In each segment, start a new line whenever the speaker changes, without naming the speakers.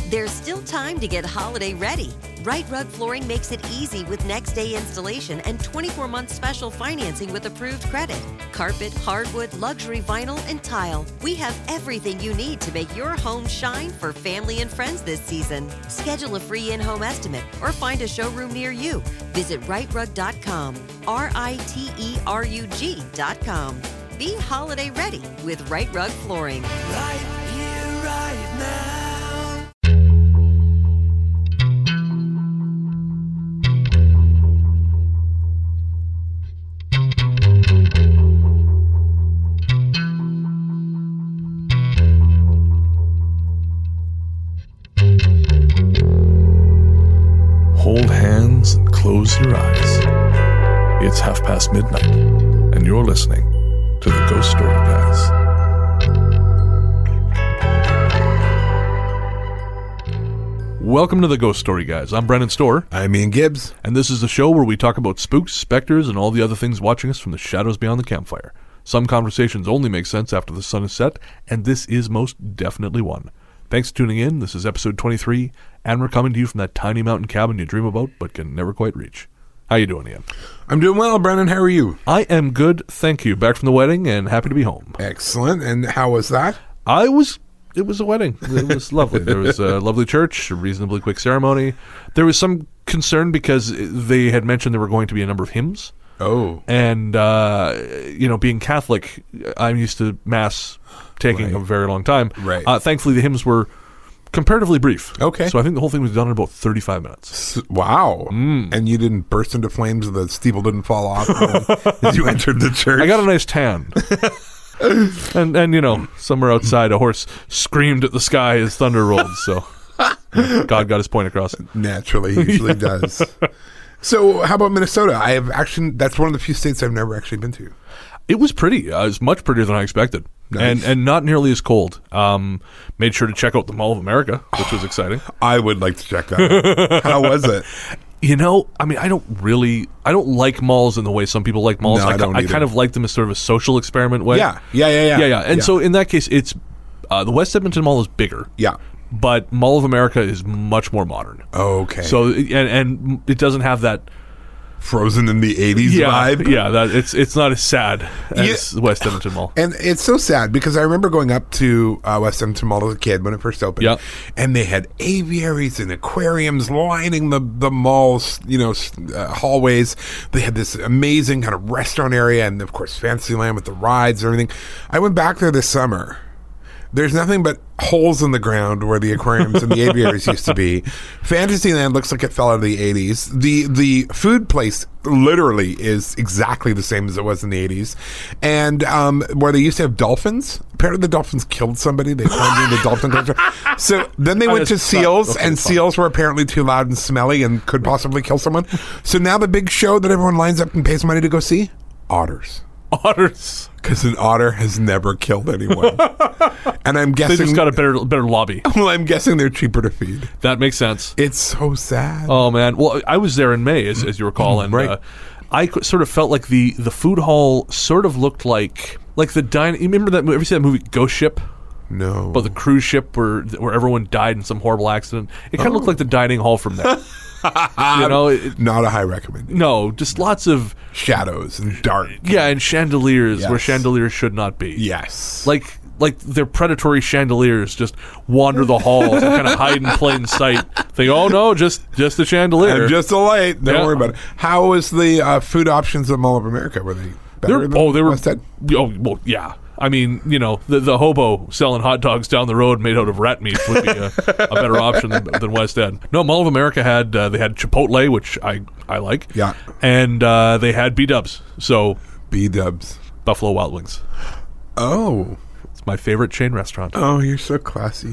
There's still time to get holiday ready. Right Rug Flooring makes it easy with next-day installation and 24-month special financing with approved credit. Carpet, hardwood, luxury vinyl, and tile. We have everything you need to make your home shine for family and friends this season. Schedule a free in-home estimate or find a showroom near you. Visit rightrug.com, RITERUG.com. Be holiday ready with Right Rug Flooring.
Right here, right now.
Hold hands and close your eyes. It's midnight, and you're listening to the Ghost Story Guys. Welcome to the Ghost Story Guys. I'm Brennan Storr.
I'm Ian Gibbs.
And this is the show where we talk about spooks, specters, and all the other things watching us from the shadows beyond the campfire. Some conversations only make sense after the sun is set, and this is most definitely one. Thanks for tuning in. This is episode 23, and we're coming to you from that tiny mountain cabin you dream about but can never quite reach. How you doing, Ian?
I'm doing well, Brennan. How are you?
I am good, thank you. Back from the wedding and happy to be home.
Excellent. And how was that?
It was a wedding. It was lovely. There was a lovely church, a reasonably quick ceremony. There was some concern because they had mentioned there were going to be a number of hymns.
Oh.
And, being Catholic, I'm used to Mass taking a very long time.
Right.
Thankfully, the hymns were comparatively brief.
Okay.
So I think the whole thing was done in about 35 minutes.
Wow. And you didn't burst into flames, the steeple didn't fall off as you entered the church?
I got a nice tan. and somewhere outside, a horse screamed at the sky as thunder rolled, so God got his point across.
Naturally, he usually does. So how about Minnesota? That's one of the few states I've never actually been to.
It was pretty. It was much prettier than I expected.
Nice.
And not nearly as cold. Made sure to check out the Mall of America, which was exciting.
I would like to check that out. How was it?
I don't like malls in the way some people like malls.
No, I don't
I
either.
kind of like them as sort of a social experiment way.
Yeah.
And so in that case, it's the West Edmonton Mall is bigger.
Yeah.
But Mall of America is much more modern.
Okay.
So and it doesn't have that
Frozen in the 80s vibe.
Yeah, it's not as sad as the West Edmonton Mall.
And it's so sad because I remember going up to West Edmonton Mall as a kid when it first opened.
Yeah.
And they had aviaries and aquariums lining the mall's, hallways. They had this amazing kind of restaurant area and, of course, Fantasyland with the rides and everything. I went back there this summer. There's nothing but holes in the ground where the aquariums and the aviaries used to be. Fantasyland looks like it fell out of the 80s. The food place literally is exactly the same as it was in the 80s. And where they used to have dolphins, apparently the dolphins killed somebody. They climbed into the dolphin culture. So then they went to seals, and seals were apparently too loud and smelly and could possibly kill someone. So now the big show that everyone lines up and pays money to go see? Otters.
Otters.
Because an otter has never killed anyone. And I'm guessing...
They just got a better lobby.
Well, I'm guessing they're cheaper to feed.
That makes sense.
It's so sad.
Oh, man. Well, I was there in May, as you recall, and
right.
I sort of felt like the food hall sort of looked like the dining... You remember that movie? Ever see that movie, Ghost Ship?
No.
About the cruise ship where everyone died in some horrible accident? It kind of looked like the dining hall from there.
Not a high recommendation.
No, just lots of
shadows and dark.
Yeah, and chandeliers
Yes.
where chandeliers should not be.
Yes.
Like their predatory chandeliers just wander the halls and kind of hide in plain sight. Think, oh no, just a chandelier.
And just a light. Don't
Yeah.
worry about it. How was the food options at Mall of America? Were they better than
they were.
West End?
Oh, well, yeah. I mean, the hobo selling hot dogs down the road made out of rat meat would be a better option than West End. No, Mall of America had Chipotle, which I like.
Yeah.
And they had B-dubs. So
B-dubs.
Buffalo Wild Wings.
Oh.
It's my favorite chain restaurant.
Oh, you're so classy.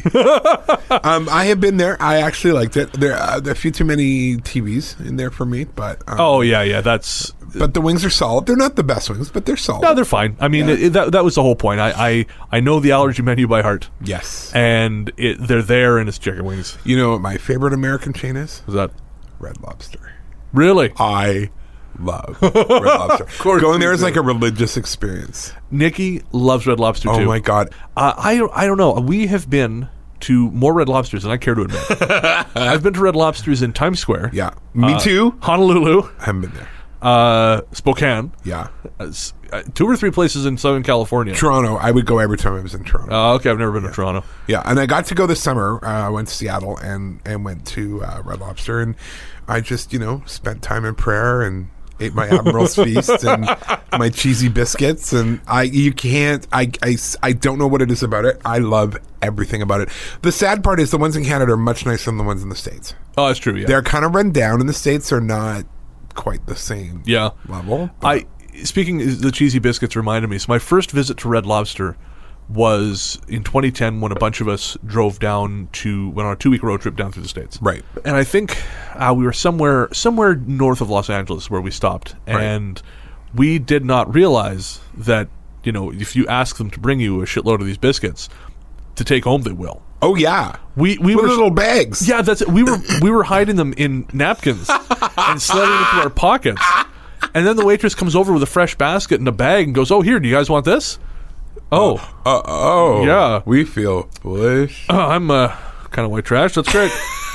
I have been there. I actually liked it. There are a few too many TVs in there for me, but
oh yeah, that's.
But the wings are solid. They're not the best wings, but they're solid.
No, they're fine. I mean, that was the whole point. I know the allergy menu by heart.
Yes,
and they're there, and it's chicken wings.
You know what my favorite American chain is?
What's that?
Red Lobster.
Really?
I love Red Lobster.
Of course,
going there is like a religious experience.
Nikki loves Red Lobster too.
Oh my god!
I don't know. We have been to more Red Lobsters than I care to admit. I've been to Red Lobsters in Times Square.
Yeah. Me too.
Honolulu.
I haven't been there.
Spokane.
Yeah.
2 or 3 places in Southern California.
Toronto. I would go every time I was in Toronto.
Okay, I've never been to Toronto.
Yeah, and I got to go this summer. I went to Seattle and went to Red Lobster, and I just, spent time in prayer and ate my Admiral's Feast and my cheesy biscuits, and I don't know what it is about it. I love everything about it. The sad part is the ones in Canada are much nicer than the ones in the States.
Oh, that's true, yeah.
They're kind of run down, and the States are not quite the same level.
Speaking of the cheesy biscuits reminded me, so my first visit to Red Lobster was in 2010 when a bunch of us went on a 2-week road trip down through the States.
Right.
And I think we were somewhere north of Los Angeles where we stopped. And we did not realize that, if you ask them to bring you a shitload of these biscuits, to take home they will.
Oh yeah,
we
with
were
little bags.
Yeah, that's it. We were hiding them in napkins and sliding them into our pockets. And then the waitress comes over with a fresh basket and a bag and goes, "Oh, here, do you guys want this?" Oh, yeah.
We feel foolish.
I'm kind of white trash. That's great.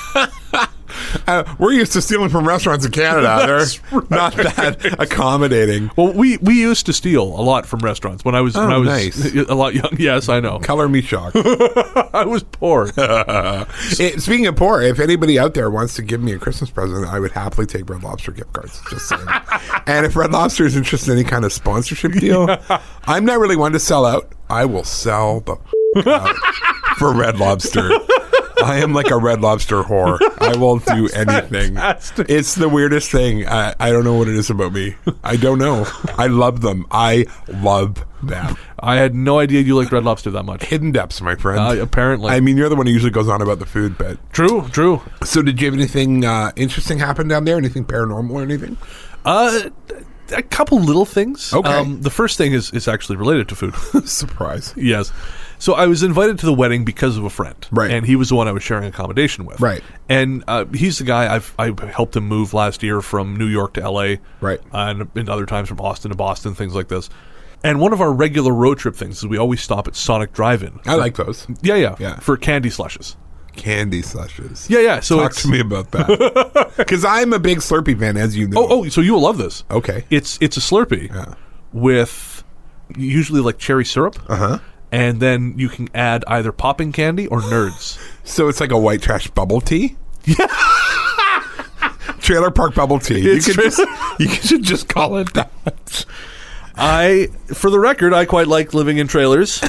We're used to stealing from restaurants in Canada. They're not that accommodating.
Well, we used to steal a lot from restaurants when I was
nice.
a lot young. Yes, I know.
Color me shocked.
I was poor.
Speaking of poor, if anybody out there wants to give me a Christmas present, I would happily take Red Lobster gift cards. Just saying. And if Red Lobster is interested in any kind of sponsorship deal, I'm not really one to sell out. I will sell the out for Red Lobster. I am like a Red Lobster whore. I will do anything.
Fantastic.
It's the weirdest thing. I don't know what it is about me. I don't know. I love them. I love them.
I had no idea you liked Red Lobster that much.
Hidden depths, my friend.
Apparently.
I mean, you're the one who usually goes on about the food, but...
True.
So did you have anything interesting happen down there? Anything paranormal or anything?
A couple little things.
Okay.
The first thing is actually related to food.
Surprise.
Yes. So I was invited to the wedding because of a friend.
Right.
And he was the one I was sharing accommodation with.
Right.
And he's the guy I helped him move last year from New York to L.A.
Right.
And other times from Austin to Boston, things like this. And one of our regular road trip things is we always stop at Sonic Drive-In.
I like those.
Yeah. For candy slushes.
Candy slushes.
Yeah. So
Talk to me about that. Because I'm a big Slurpee fan, as you know.
Oh, so you will love this.
Okay.
It's a Slurpee with usually like cherry syrup.
Uh-huh.
And then you can add either popping candy or Nerds.
So it's like a white trash bubble tea? Yeah. Trailer park bubble tea. You should just call it that.
For the record, I quite like living in trailers.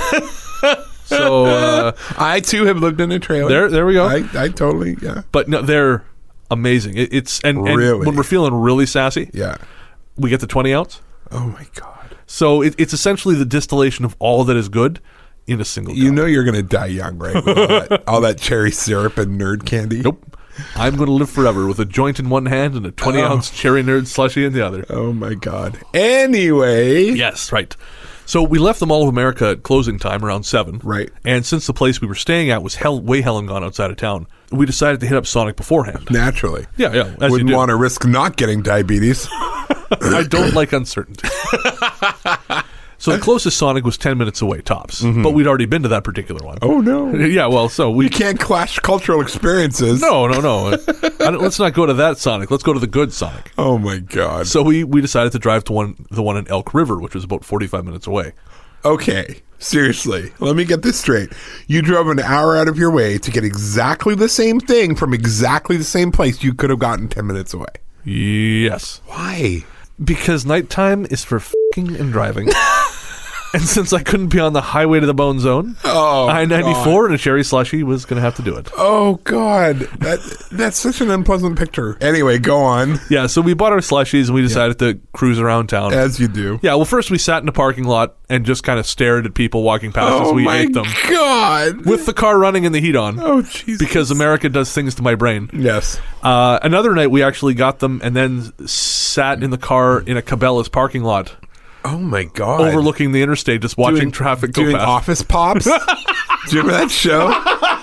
So
I too have lived in a trailer.
There we go.
I totally, yeah.
But no, they're amazing. And
really?
When we're feeling really sassy,
yeah,
we get the 20 ounce.
Oh my god!
So it's essentially the distillation of all that is good in a single.
You know you're going to die young, right? With all that cherry syrup and nerd candy.
Nope. I'm going to live forever with a joint in one hand and a 20-ounce cherry Nerd slushie in the other.
Oh my god! Anyway,
yes, right. So we left the Mall of America at closing time around 7.
Right.
And since the place we were staying at was way hell and gone outside of town, we decided to hit up Sonic beforehand.
Naturally.
Yeah.
Wouldn't want to risk not getting diabetes.
I don't like uncertainty. So the closest Sonic was 10 minutes away, tops. Mm-hmm. But we'd already been to that particular one.
Oh, no.
Yeah, well, so we...
You can't clash cultural experiences.
No. Let's not go to that Sonic. Let's go to the good Sonic.
Oh, my God.
So we decided to drive to the one in Elk River, which was about 45 minutes away.
Okay. Seriously. Let me get this straight. You drove an hour out of your way to get exactly the same thing from exactly the same place you could have gotten 10 minutes away.
Yes.
Why?
Because nighttime is for f***ing and driving. And since I couldn't be on the highway to the Bone Zone, I-94 and a cherry slushie was going to have to do it.
Oh, God. That's such an unpleasant picture. Anyway, go on.
Yeah, so we bought our slushies and we decided to cruise around town.
As you do.
Yeah, well, first we sat in a parking lot and just kind of stared at people walking past as we ate them.
Oh, my God.
With the car running and the heat on.
Oh, Jesus.
Because America does things to my brain.
Yes.
Another night we actually got them and then sat in the car in a Cabela's parking lot.
Oh my God!
Overlooking the interstate, just watching traffic go
doing
past.
Office Pops. Do you remember that show?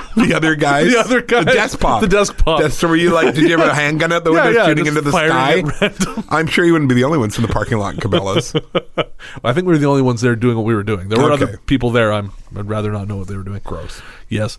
The other guys.
The other guys.
The desk pop.
The desk pop.
So were you like, did you have a handgun out the window shooting
just
into the
firing
sky?
at random.
I'm sure you wouldn't be the only ones in the parking lot in Cabela's.
I think we were the only ones there doing what we were doing. There were
Okay.
other people there. I'd rather not know what they were doing.
Gross.
Yes.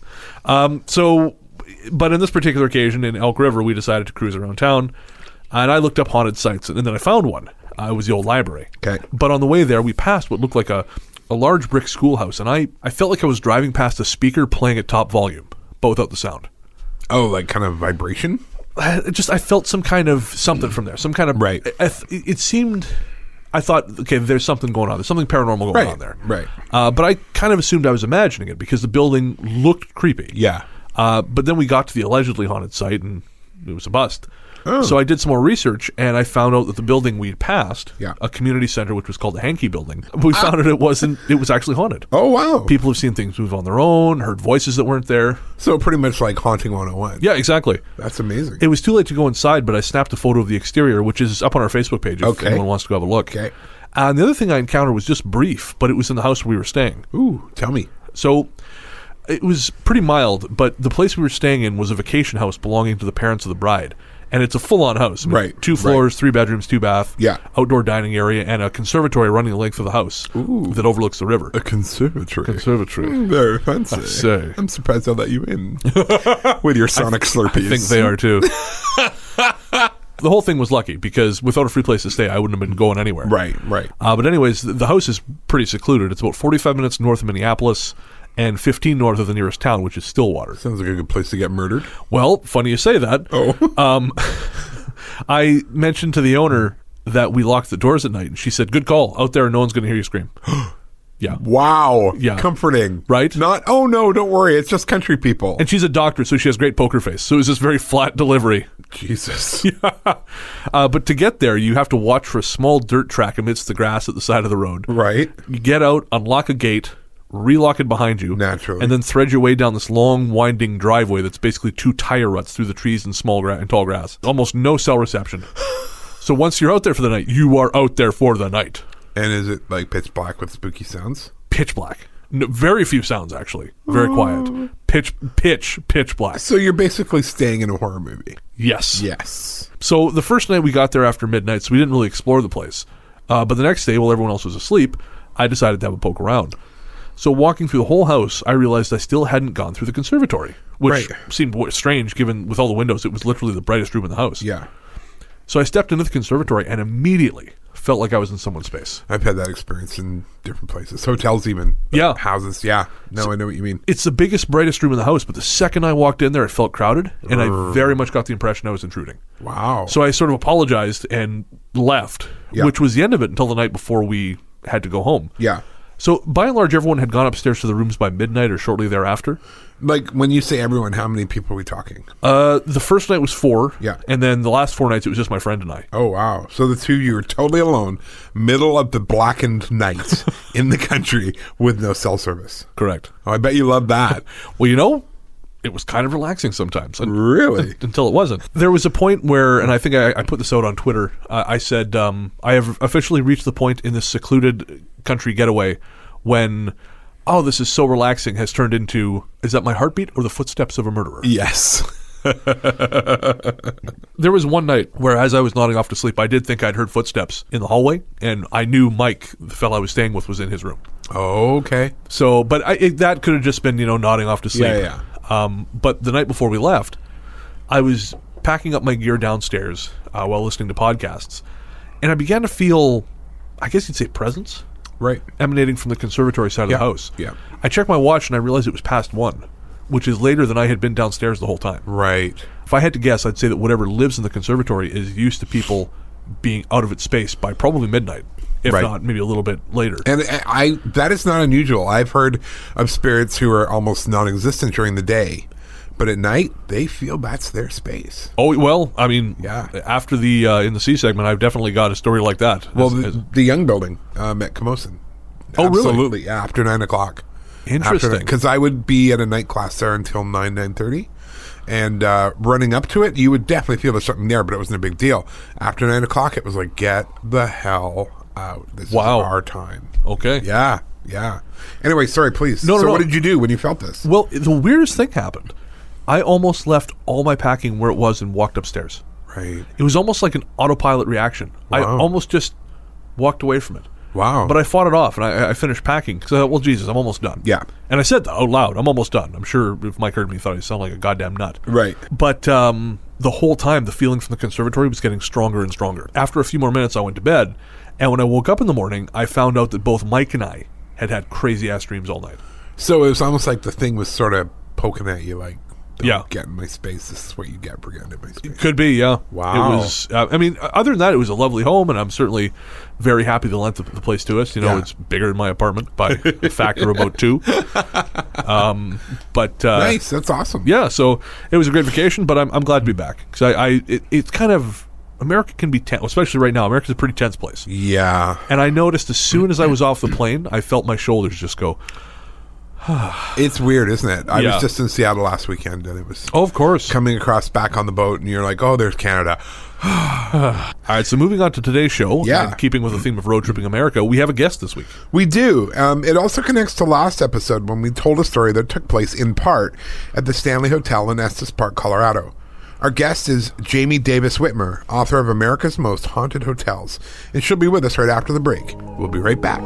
But in this particular occasion in Elk River, we decided to cruise around town, and I looked up haunted sites, and then I found one. It was the old library.
Okay.
But on the way there, we passed what looked like a large brick schoolhouse, and I felt like I was driving past a speaker playing at top volume, but without the sound.
Oh, like kind of vibration?
I felt some kind of something from there. Some kind of...
Right.
It seemed... I thought, okay, there's something going on. There's something paranormal going on there.
Right.
But I kind of assumed I was imagining it because the building looked creepy.
Yeah.
But then we got to the allegedly haunted site, and it was a bust.
Oh.
So I did some more research, and I found out that the building we'd passed,
Yeah.
a community center, which was called the Hankey Building, we found out it was actually haunted.
Oh, wow.
People have seen things move on their own, heard voices that weren't there.
So pretty much like Haunting 101.
Yeah, exactly.
That's amazing.
It was too late to go inside, but I snapped a photo of the exterior, which is up on our Facebook page if
Okay.
anyone wants to go have a look.
Okay.
And the other thing I encountered was just brief, but it was in the house where we were staying.
Ooh, tell me.
So it was pretty mild, but the place we were staying in was a vacation house belonging to the parents of the bride. And it's a full-on house. I mean,
Right,
2 floors, 3 bedrooms, 2 bath,
Yeah.
outdoor dining area, and a conservatory running the length of the house that overlooks the river.
A conservatory.
Conservatory.
Very fancy.
I say.
I'm surprised I let you in with your Sonic Slurpees.
I think they are too. The whole thing was lucky because without a free place to stay, I wouldn't have been going anywhere.
Right, right.
But anyways, the house is pretty secluded. It's about 45 minutes north of Minneapolis and 15 north of the nearest town, which is Stillwater.
Sounds like a good place to get murdered.
Well, funny you say that.
Oh.
I mentioned to the owner that we locked the doors at night, and she said, "Good call. Out there, no one's going to hear you scream." Yeah.
Wow.
Yeah.
Comforting.
Right?
Not, oh no, don't worry. It's just country people.
And she's a doctor, so she has great poker face. So it was this very flat delivery.
Jesus.
But to get there, you have to watch for a small dirt track amidst the grass at the side of the road.
Right.
You get out, unlock a gate, relock it behind you.
Naturally.
And then thread your way down this long, winding driveway that's basically 2 tire ruts through the trees and tall grass. Almost no cell reception. So once you're out there for the night, you are out there for the night.
And is it like pitch black with spooky sounds?
Pitch black. No, very few sounds, actually. Very quiet. Pitch black.
So you're basically staying in a horror movie.
Yes.
Yes.
So the first night we got there after midnight, so we didn't really explore the place. But the next day, while everyone else was asleep, I decided to have a poke around. So walking through the whole house, I realized I still hadn't gone through the conservatory, which seemed strange given with all the windows. It was literally the brightest room in the house.
Yeah.
So I stepped into the conservatory and immediately felt like I was in someone's space.
I've had that experience in different places. Hotels even.
Yeah.
Houses. Yeah. No, I know what you mean.
It's the biggest, brightest room in the house, but the second I walked in there, it felt crowded, and I very much got the impression I was intruding.
Wow.
So I sort of apologized and left,
Yeah.
which was the end of it until the night before we had to go home.
Yeah.
So by and large, everyone had gone upstairs to the rooms by midnight or shortly thereafter.
Like when you say everyone, how many people are we talking?
The first night was 4.
Yeah.
And then the last 4 nights, it was just my friend and I.
Oh, wow. So the two of you were totally alone, middle of the blackened night in the country with no cell service.
Correct.
Oh, I bet you love that.
Well, you know, it was kind of relaxing sometimes.
Really?
Until it wasn't. There was a point where, and I think I put this out on Twitter, I said, I have officially reached the point in this secluded country getaway when, oh, this is so relaxing, has turned into, is that my heartbeat or the footsteps of a murderer?
Yes.
There was one night where, as I was nodding off to sleep, I did think I'd heard footsteps in the hallway, and I knew Mike, the fellow I was staying with, was in his room.
Okay.
So, but that could have just been, nodding off to sleep.
Yeah.
But the night before we left, I was packing up my gear downstairs while listening to podcasts, and I began to feel, I guess you'd say, presence
Right.
emanating from the conservatory side of the house.
Yeah.
I checked my watch and I realized it was past 1, which is later than I had been downstairs the whole time.
Right.
If I had to guess, I'd say that whatever lives in the conservatory is used to people being out of its space by probably midnight, if
Right.
not maybe a little bit later.
And that is not unusual. I've heard of spirits who are almost non-existent during the day, but at night they feel that's their space.
Oh, well, I mean,
Yeah.
after the in the C segment, I've definitely got a story like that.
Well, the Young Building at Camosun.
Oh, really?
Absolutely. Yeah, after 9 o'clock.
Interesting.
Because I would be at a night class there until 9:30. And running up to it, you would definitely feel there's something there, but it wasn't a big deal. After 9 o'clock, it was like, get the hell out. This
Wow.
is our time.
Okay.
Yeah. Yeah. Anyway, sorry, please.
No,
what did you do when you felt this?
Well, the weirdest thing happened. I almost left all my packing where it was and walked upstairs.
Right.
It was almost like an autopilot reaction.
Wow.
I almost just walked away from it.
Wow.
But I fought it off, and I finished packing. Because I thought, well, Jesus, I'm almost done.
Yeah.
And I said that out loud, I'm almost done. I'm sure if Mike heard me, he thought I sounded like a goddamn nut.
Right.
But the whole time, the feeling from the conservatory was getting stronger and stronger. After a few more minutes, I went to bed. And when I woke up in the morning, I found out that both Mike and I had crazy-ass dreams all night.
So it was almost like the thing was sort of poking at you like,
Yeah.
Get in my space. This is what you get for getting in my space.
Could be, yeah.
Wow.
It was, I mean, other than that, it was a lovely home, and I'm certainly very happy they lent the place to us. You know, It's bigger than my apartment by a factor of about 2. But
nice. That's awesome.
Yeah, so it was a great vacation, but I'm glad to be back. Because it's kind of, America can be tense, especially right now. America's a pretty tense place.
Yeah.
And I noticed as soon as I was off the plane, I felt my shoulders just go.
It's weird, isn't it? I
Yeah.
was just in Seattle last weekend, and it was
Oh, of course.
coming across back on the boat, and you're like, oh, there's Canada.
All right, so moving on to today's show,
Yeah.
and keeping with the theme of road tripping America, we have a guest this week.
We do. It also connects to last episode when we told a story that took place in part at the Stanley Hotel in Estes Park, Colorado. Our guest is Jamie Davis Whitmer, author of America's Most Haunted Hotels, and she'll be with us right after the break. We'll be right back.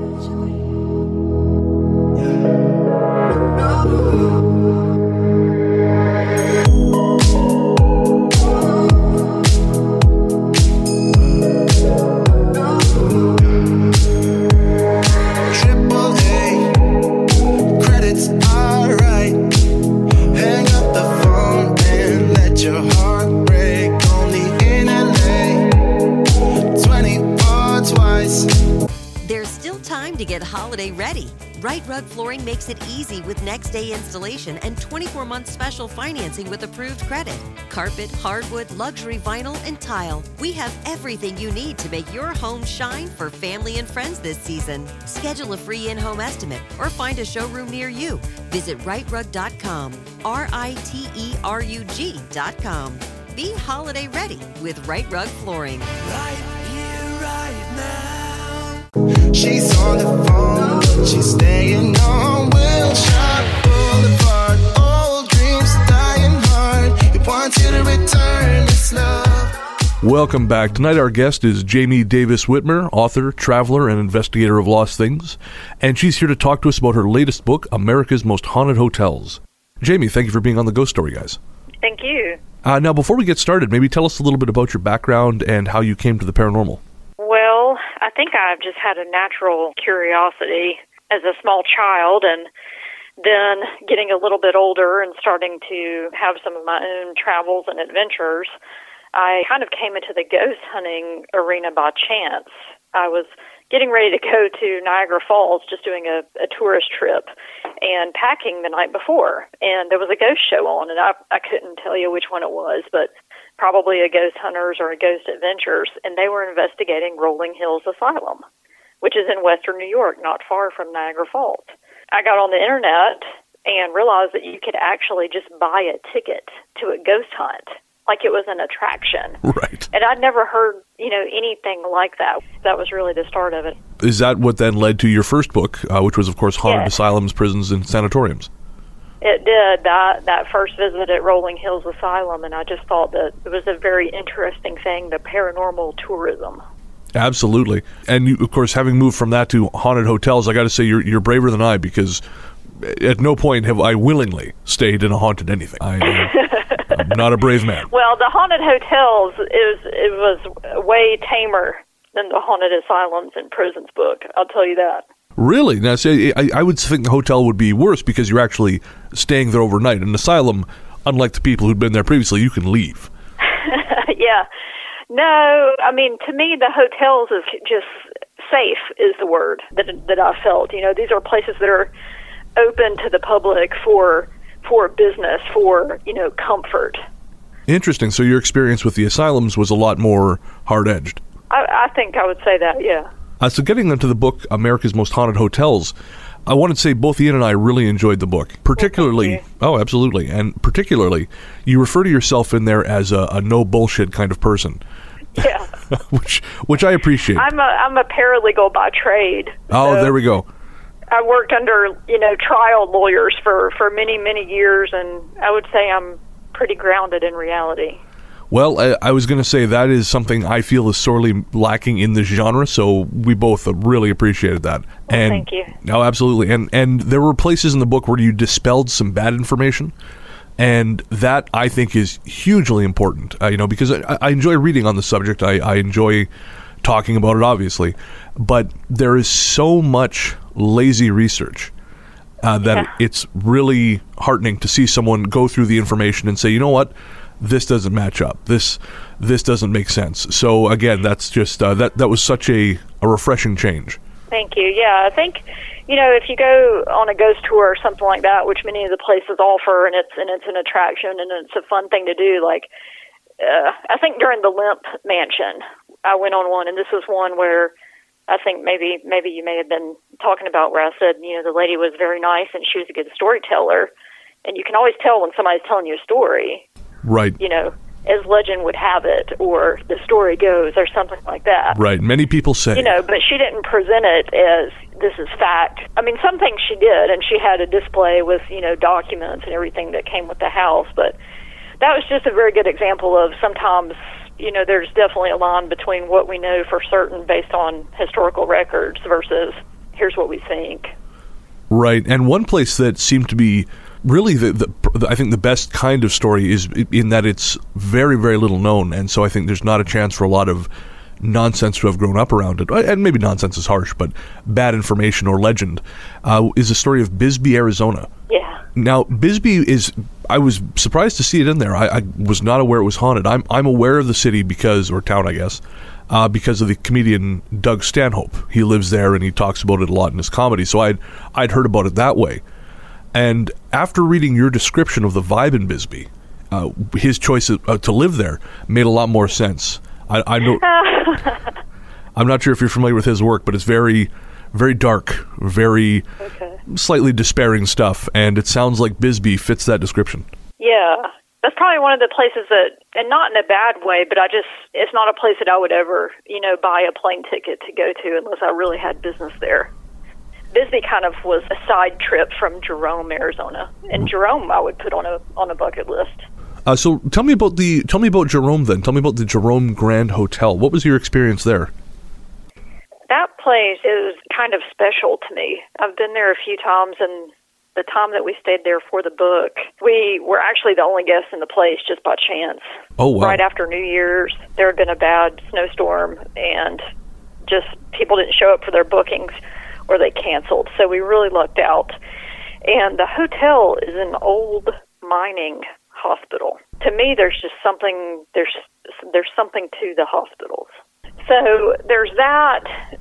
To get holiday ready. Right Rug Flooring makes it easy with next day installation and 24-month special financing with approved credit. Carpet, hardwood, luxury vinyl, and tile. We have everything you need to make your home shine for family and friends this season. Schedule a free in-home estimate or find a showroom near you. Visit rightrug.com. RITERUG.com. Be holiday ready with Right Rug Flooring.
Right here, right now.
She's on the phone, she's staying on Wilshire Boulevard. Old dreams dying hard. You want you to return this love.
Welcome back. Tonight our guest is Jamie Davis Whitmer, author, traveler, and investigator of lost things. And she's here to talk to us about her latest book, America's Most Haunted Hotels. Jamie, thank you for being on the Ghost Story, guys.
Thank you.
Now, before we get started, maybe tell us a little bit about your background and how you came to the paranormal.
Well, I think I've just had a natural curiosity as a small child, and then getting a little bit older and starting to have some of my own travels and adventures, I kind of came into the ghost hunting arena by chance. I was getting ready to go to Niagara Falls, just doing a tourist trip, and packing the night before. And there was a ghost show on, and I couldn't tell you which one it was, but probably a Ghost Hunters or a Ghost Adventures, and they were investigating Rolling Hills Asylum, which is in western New York, not far from Niagara Falls. I got on the internet and realized that you could actually just buy a ticket to a ghost hunt, like it was an attraction.
Right.
And I'd never heard, anything like that. That was really the start of it.
Is that what then led to your first book, which was, of course, Haunted
Yes.
Asylums, Prisons, and Sanatoriums?
It did, that first visit at Rolling Hills Asylum, and I just thought that it was a very interesting thing, the paranormal tourism.
Absolutely. And you, of course, having moved from that to haunted hotels, I got to say you're braver than I, because at no point have I willingly stayed in a haunted anything. I'm not a brave man.
Well, the haunted hotels, it was way tamer than the haunted asylums and prisons book, I'll tell you that.
Really? Now, say, I would think the hotel would be worse because you're actually staying there overnight. An asylum, unlike the people who'd been there previously, you can leave.
Yeah. No, I mean, to me, the hotels is just safe is the word that I felt. These are places that are open to the public for business, for, comfort.
Interesting. So your experience with the asylums was a lot more hard-edged.
I think I would say that, yeah.
So getting into the book, America's Most Haunted Hotels, I wanted to say both Ian and I really enjoyed the book. Particularly,
Well,
absolutely. And particularly, you refer to yourself in there as a no-bullshit kind of person.
Yeah.
which I appreciate.
I'm a paralegal by trade.
Oh,
so,
there we go.
I worked under, trial lawyers for many, many years, and I would say I'm pretty grounded in reality.
Well, I was going to say that is something I feel is sorely lacking in this genre, so we both really appreciated that.
Well, thank you.
No, absolutely. And there were places in the book where you dispelled some bad information, and that, I think, is hugely important, because I enjoy reading on the subject. I enjoy talking about it, obviously, but there is so much lazy research that it's really heartening to see someone go through the information and say, you know what, this doesn't match up. This doesn't make sense. So again, that's just that was such a refreshing change.
Thank you. Yeah, I think if you go on a ghost tour or something like that, which many of the places offer, and it's an attraction and it's a fun thing to do. Like I think during the Lemp Mansion, I went on one, and this was one where I think maybe you may have been talking about, where I said, the lady was very nice and she was a good storyteller, and you can always tell when somebody's telling you a story.
Right.
As legend would have it, or the story goes, or something like that.
Right. Many people say.
But she didn't present it as this is fact. I mean, some things she did, and she had a display with, documents and everything that came with the house. But that was just a very good example of sometimes, there's definitely a line between what we know for certain based on historical records versus here's what we think.
Right. And one place that seemed to be really I think the best kind of story is in that it's very, very little known, and so I think there's not a chance for a lot of nonsense to have grown up around it, and maybe nonsense is harsh, but bad information or legend, is the story of Bisbee, Arizona.
Yeah.
Now, Bisbee I was surprised to see it in there. I was not aware it was haunted. I'm aware of the city or town, I guess, because of the comedian Doug Stanhope. He lives there, and he talks about it a lot in his comedy, so I'd heard about it that way. And after reading your description of the vibe in Bisbee, his choice to live there made a lot more sense. I know. I'm not sure if you're familiar with his work, but it's very, very dark, very slightly despairing stuff, and it sounds like Bisbee fits that description.
Yeah, that's probably one of the places that, and not in a bad way, but it's not a place that I would ever, buy a plane ticket to go to unless I really had business there. Bisbee kind of was a side trip from Jerome, Arizona, and Jerome I would put on a bucket list.
So tell me about Jerome then. Tell me about the Jerome Grand Hotel. What was your experience there?
That place is kind of special to me. I've been there a few times, and the time that we stayed there for the book, we were actually the only guests in the place just by chance.
Oh, wow.
Right after New Year's, there had been a bad snowstorm, and just people didn't show up for their bookings, or they canceled. So we really lucked out. And the hotel is an old mining hospital. To me, there's just something, there's something to the hospitals. So there's that,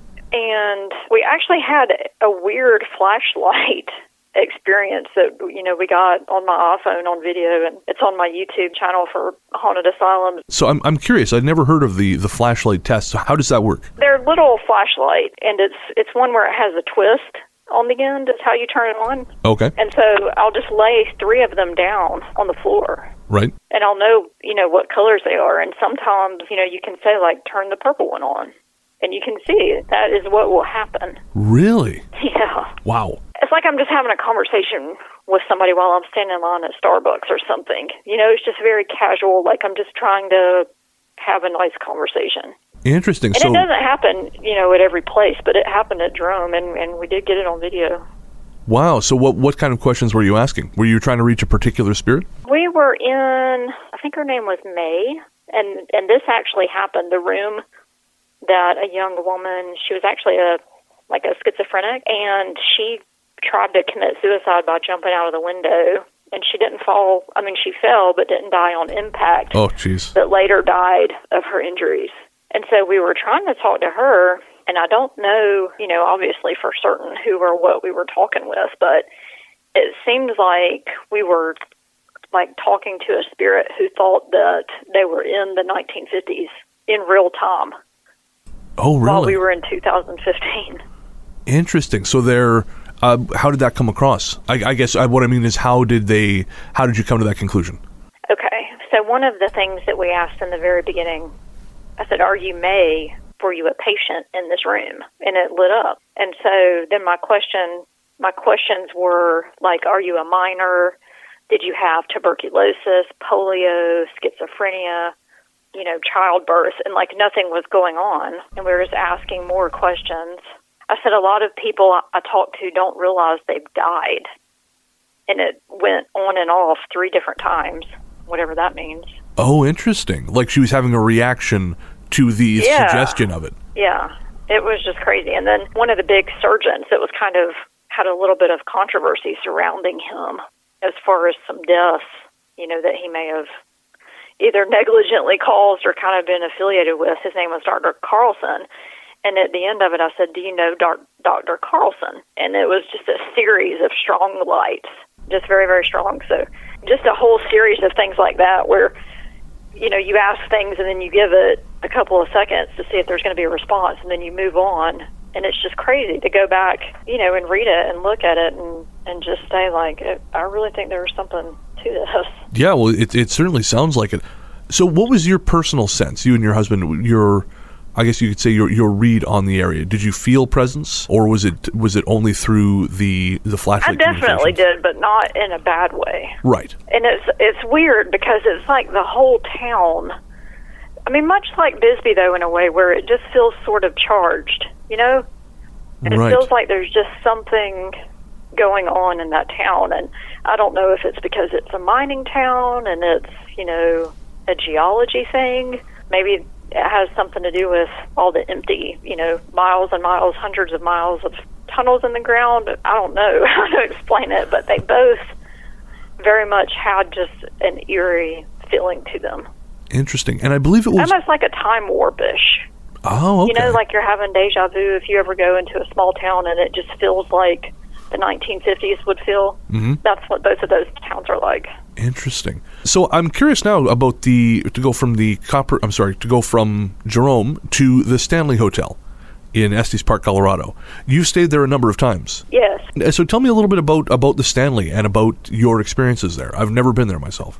and we actually had a weird flashlight experience that, we got on my iPhone on video, and it's on my YouTube channel for Haunted Asylum.
So I'm curious. I'd never heard of the flashlight test. So how does that work?
They're a little flashlight, and it's one where it has a twist on the end. Is how you turn it on.
Okay.
And so I'll just lay 3 of them down on the floor.
Right.
And I'll know, what colors they are. And sometimes, you can say, like, turn the purple one on. And you can see that is what will happen.
Really?
Yeah.
Wow.
It's like I'm just having a conversation with somebody while I'm standing in line at Starbucks or something. It's just very casual, like I'm just trying to have a nice conversation.
Interesting.
And it doesn't happen, at every place, but it happened at Jerome, and we did get it on video.
Wow. So what kind of questions were you asking? Were you trying to reach a particular spirit?
We were in, I think her name was May, and this actually happened. The room that a young woman, she was actually a schizophrenic, and she tried to commit suicide by jumping out of the window, and she didn't fall. I mean, she fell, but didn't die on impact.
Oh, jeez.
But later died of her injuries. And so we were trying to talk to her, and I don't know, obviously for certain who or what we were talking with, but it seems like we were talking to a spirit who thought that they were in the 1950s in real time.
Oh, really?
While we were in 2015.
Interesting. So how did that come across? I guess what I mean is how did you come to that conclusion?
Okay. So one of the things that we asked in the very beginning, I said, "Are you May? Were you a patient in this room?" And it lit up. And so then my question my questions were like, are you a minor? Did you have tuberculosis, polio, schizophrenia, childbirth? And like nothing was going on. And we were just asking more questions. I said a lot of people I talk to don't realize they've died. And it went on and off 3 different times, whatever that means.
Oh, interesting. Like she was having a reaction to the suggestion of it.
Yeah, it was just crazy. And then one of the big surgeons, it was kind of had a little bit of controversy surrounding him as far as some deaths, that he may have either negligently caused or kind of been affiliated with. His name was Dr. Carlson. And at the end of it, I said, do you know Dr. Carlson? And it was just a series of strong lights, just very, very strong. So just a whole series of things like that where, you ask things and then you give it a couple of seconds to see if there's going to be a response, and then you move on. And it's just crazy to go back, and read it and look at it and just say, like, I really think there's something to this. Yeah,
well, it certainly sounds like it. So what was your personal sense, you and your husband, I guess you could say your read on the area? Did you feel presence, or was it only through the flashlight?
I definitely did, but not in a bad way.
Right.
And it's weird because it's like the whole town. I mean, much like Bisbee, though, in a way where it just feels sort of charged, And
right.
It feels like there's just something going on in that town. And I don't know if it's because it's a mining town and it's, a geology thing. Maybe it has something to do with all the empty, miles and miles, hundreds of miles of tunnels in the ground. I don't know how to explain it, but they both very much had just an eerie feeling to them.
Interesting. And I believe it was
almost like a time warpish.
Oh, okay.
Like you're having deja vu if you ever go into a small town and it just feels like the 1950s would feel. Mm-hmm. That's what both of those towns are like.
Interesting. So I'm curious now about to go from Jerome to the Stanley Hotel in Estes Park, Colorado. You stayed there a number of times.
Yes.
So tell me a little bit about the Stanley and about your experiences there. I've never been there myself.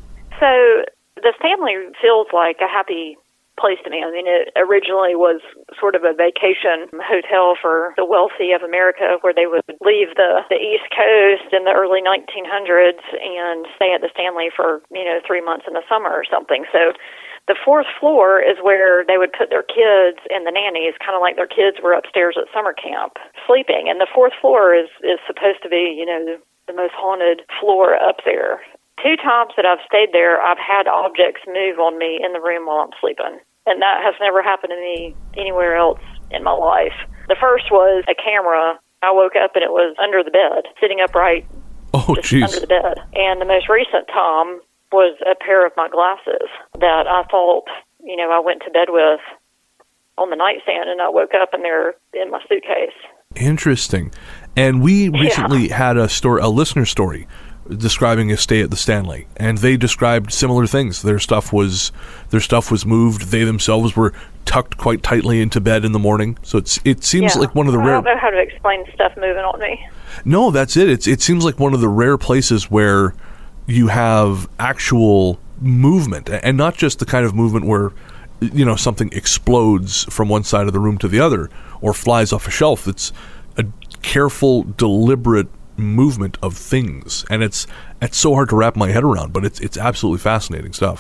So the Stanley feels like a happy place to me. I mean, it originally was sort of a vacation hotel for the wealthy of America, where they would leave the East Coast in the early 1900s and stay at the Stanley for 3 months in the summer or something. So the 4th floor is where they would put their kids and the nannies, kind of like their kids were upstairs at summer camp sleeping. And the 4th floor is supposed to be the most haunted floor up there. 2 times that I've stayed there, I've had objects move on me in the room while I'm sleeping. And that has never happened to me anywhere else in my life. The first was a camera. I woke up and it was under the bed, sitting upright.
Oh, jeez.
Under the bed. And the most recent time was a pair of my glasses that I thought, I went to bed with on the nightstand, and I woke up and they're in my suitcase.
Interesting. And we recently had a listener story describing a stay at the Stanley, and they described similar things. Their stuff was moved. They themselves were tucked quite tightly into bed in the morning. So it seems like one of the rare.
I don't know how to explain stuff moving on me.
No, that's it. It seems like one of the rare places where you have actual movement, and not just the kind of movement where something explodes from one side of the room to the other or flies off a shelf. It's a careful, deliberate movement of things, and it's so hard to wrap my head around, but it's absolutely fascinating stuff.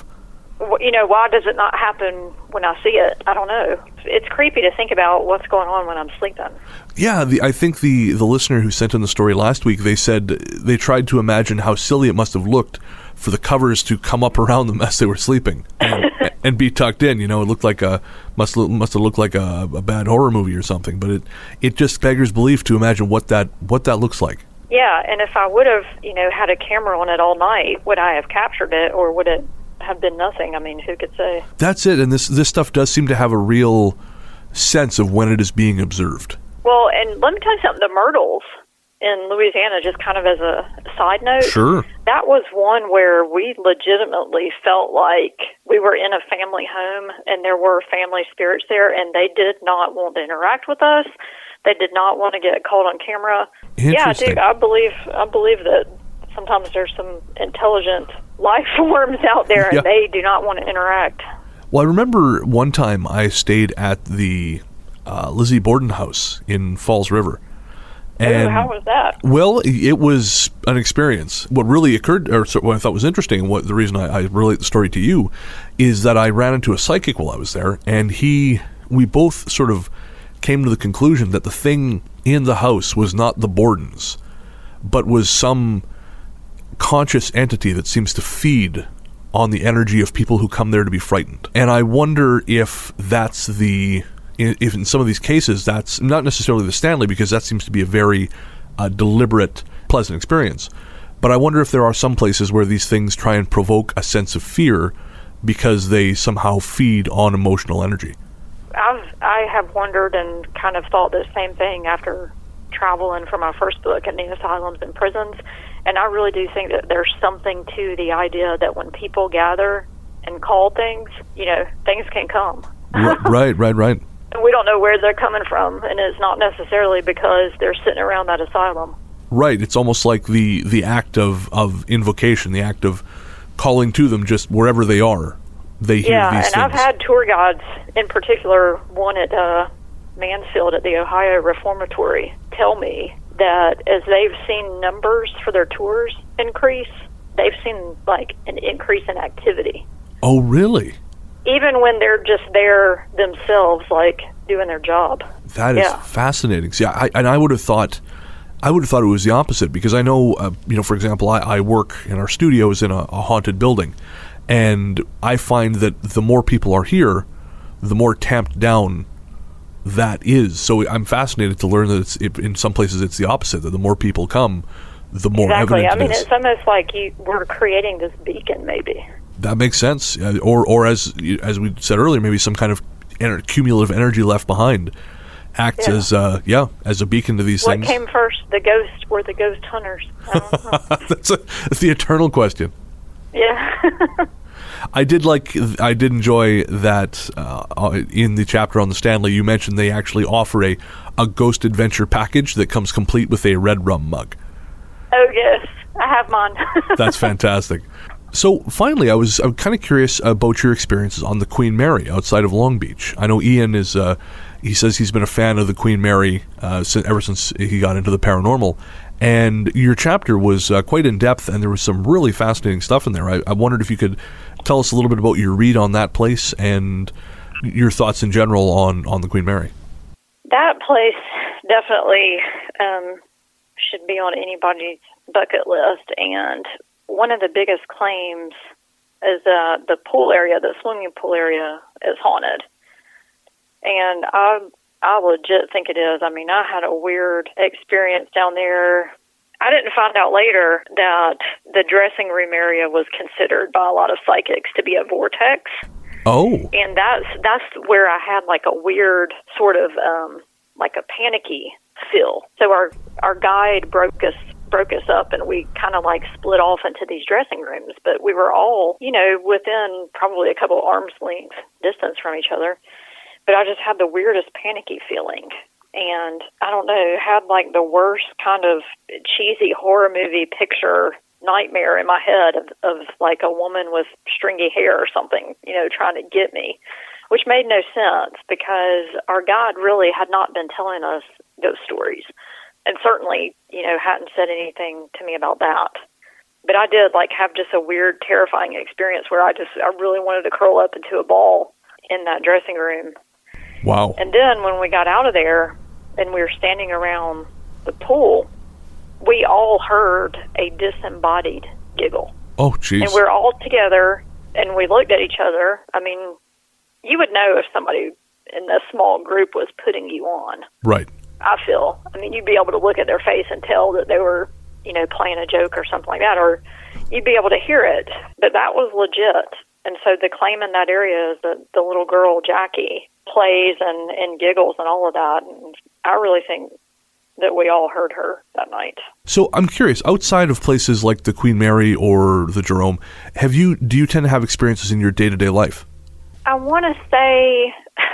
Why does it not happen when I see it? I don't know. It's creepy to think about what's going on when I'm sleeping. Yeah,
I think the listener who sent in the story last week, they said they tried to imagine how silly it must have looked for the covers to come up around them as they were sleeping and be tucked in. It looked like must have looked like a bad horror movie or something, but it just beggars belief to imagine what that looks like.
Yeah, and if I would have, had a camera on it all night, would I have captured it, or would it have been nothing? I mean, who could say? That's it,
and this stuff does seem to have a real sense of when it is being observed.
Well, and let me tell you something, the Myrtles in Louisiana, just kind of as a side note,
sure,
that was one where we legitimately felt like we were in a family home, and there were family spirits there, and they did not want to interact with us. They did not want to get caught on camera. Yeah, dude, I believe that sometimes there's some intelligent life forms out there, and they do not want to interact.
Well, I remember one time I stayed at the Lizzie Borden house in Falls River, And,
how was that?
Well, it was an experience. What really occurred, or what I thought was interesting, and what the reason I relate the story to you, is that I ran into a psychic while I was there, and we both sort of came to the conclusion that the thing in the house was not the Bordens, but was some conscious entity that seems to feed on the energy of people who come there to be frightened. And I wonder if that's if in some of these cases, that's not necessarily the Stanley, because that seems to be a very deliberate, pleasant experience. But I wonder if there are some places where these things try and provoke a sense of fear because they somehow feed on emotional energy.
I have wondered and kind of thought the same thing after traveling for my first book in the asylums and prisons. And I really do think that there's something to the idea that when people gather and call things, things can come.
Right.
And we don't know where they're coming from, and it's not necessarily because they're sitting around that asylum.
Right. It's almost like the act of invocation, the act of calling to them just wherever they are. They hear these things.
Yeah, and I've had tour guides, in particular one at Mansfield at the Ohio Reformatory, tell me that as they've seen numbers for their tours increase, they've seen like an increase in activity.
Oh, really?
Even when they're just there themselves, like doing their job.
That is fascinating. See, I would have thought it was the opposite, because I know, for example, I work in our studios in a haunted building, and I find that the more people are here, the more tamped down that is. So I'm fascinated to learn that in some places it's the opposite, that the more people come, the more evident it is.
It's almost like we're creating this beacon, maybe.
That makes sense. Or as we said earlier, maybe some kind of cumulative energy left behind acts as a beacon to these things.
What came first, the ghost or the ghost hunters? I don't know.
That's the eternal question.
Yeah.
I did enjoy that in the chapter on the Stanley, you mentioned they actually offer a ghost adventure package that comes complete with a red rum mug.
Oh, yes. I have mine.
That's fantastic. So finally, I'm kind of curious about your experiences on the Queen Mary outside of Long Beach. I know Ian he says he's been a fan of the Queen Mary ever since he got into the paranormal. And your chapter was quite in-depth, and there was some really fascinating stuff in there. I wondered if you could tell us a little bit about your read on that place and your thoughts in general on the Queen Mary.
That place definitely should be on anybody's bucket list. And one of the biggest claims is the pool area, the swimming pool area, is haunted. And I legit think it is. I mean, I had a weird experience down there. I didn't find out later that the dressing room area was considered by a lot of psychics to be a vortex.
Oh.
And that's where I had like a weird sort of like a panicky feel. So our guide broke us up, and we kind of like split off into these dressing rooms, but we were all, within probably a couple arm's length distance from each other. But I just had the weirdest panicky feeling. And I don't know, had like the worst kind of cheesy horror movie picture nightmare in my head of like a woman with stringy hair or something, trying to get me, which made no sense because our guide really had not been telling us those stories. And certainly, hadn't said anything to me about that. But I did like have just a weird, terrifying experience where I really wanted to curl up into a ball in that dressing room.
Wow.
And then when we got out of there and we were standing around the pool, we all heard a disembodied giggle.
Oh, jeez.
And we're all together and we looked at each other. I mean, you would know if somebody in a small group was putting you on.
Right.
I feel. I mean, you'd be able to look at their face and tell that they were, playing a joke or something like that, or you'd be able to hear it. But that was legit. And so the claim in that area is that the little girl, Jackie, plays and giggles and all of that. And I really think that we all heard her that night.
So I'm curious, outside of places like the Queen Mary or the Jerome, do you tend to have experiences in your day-to-day life?
I want to say,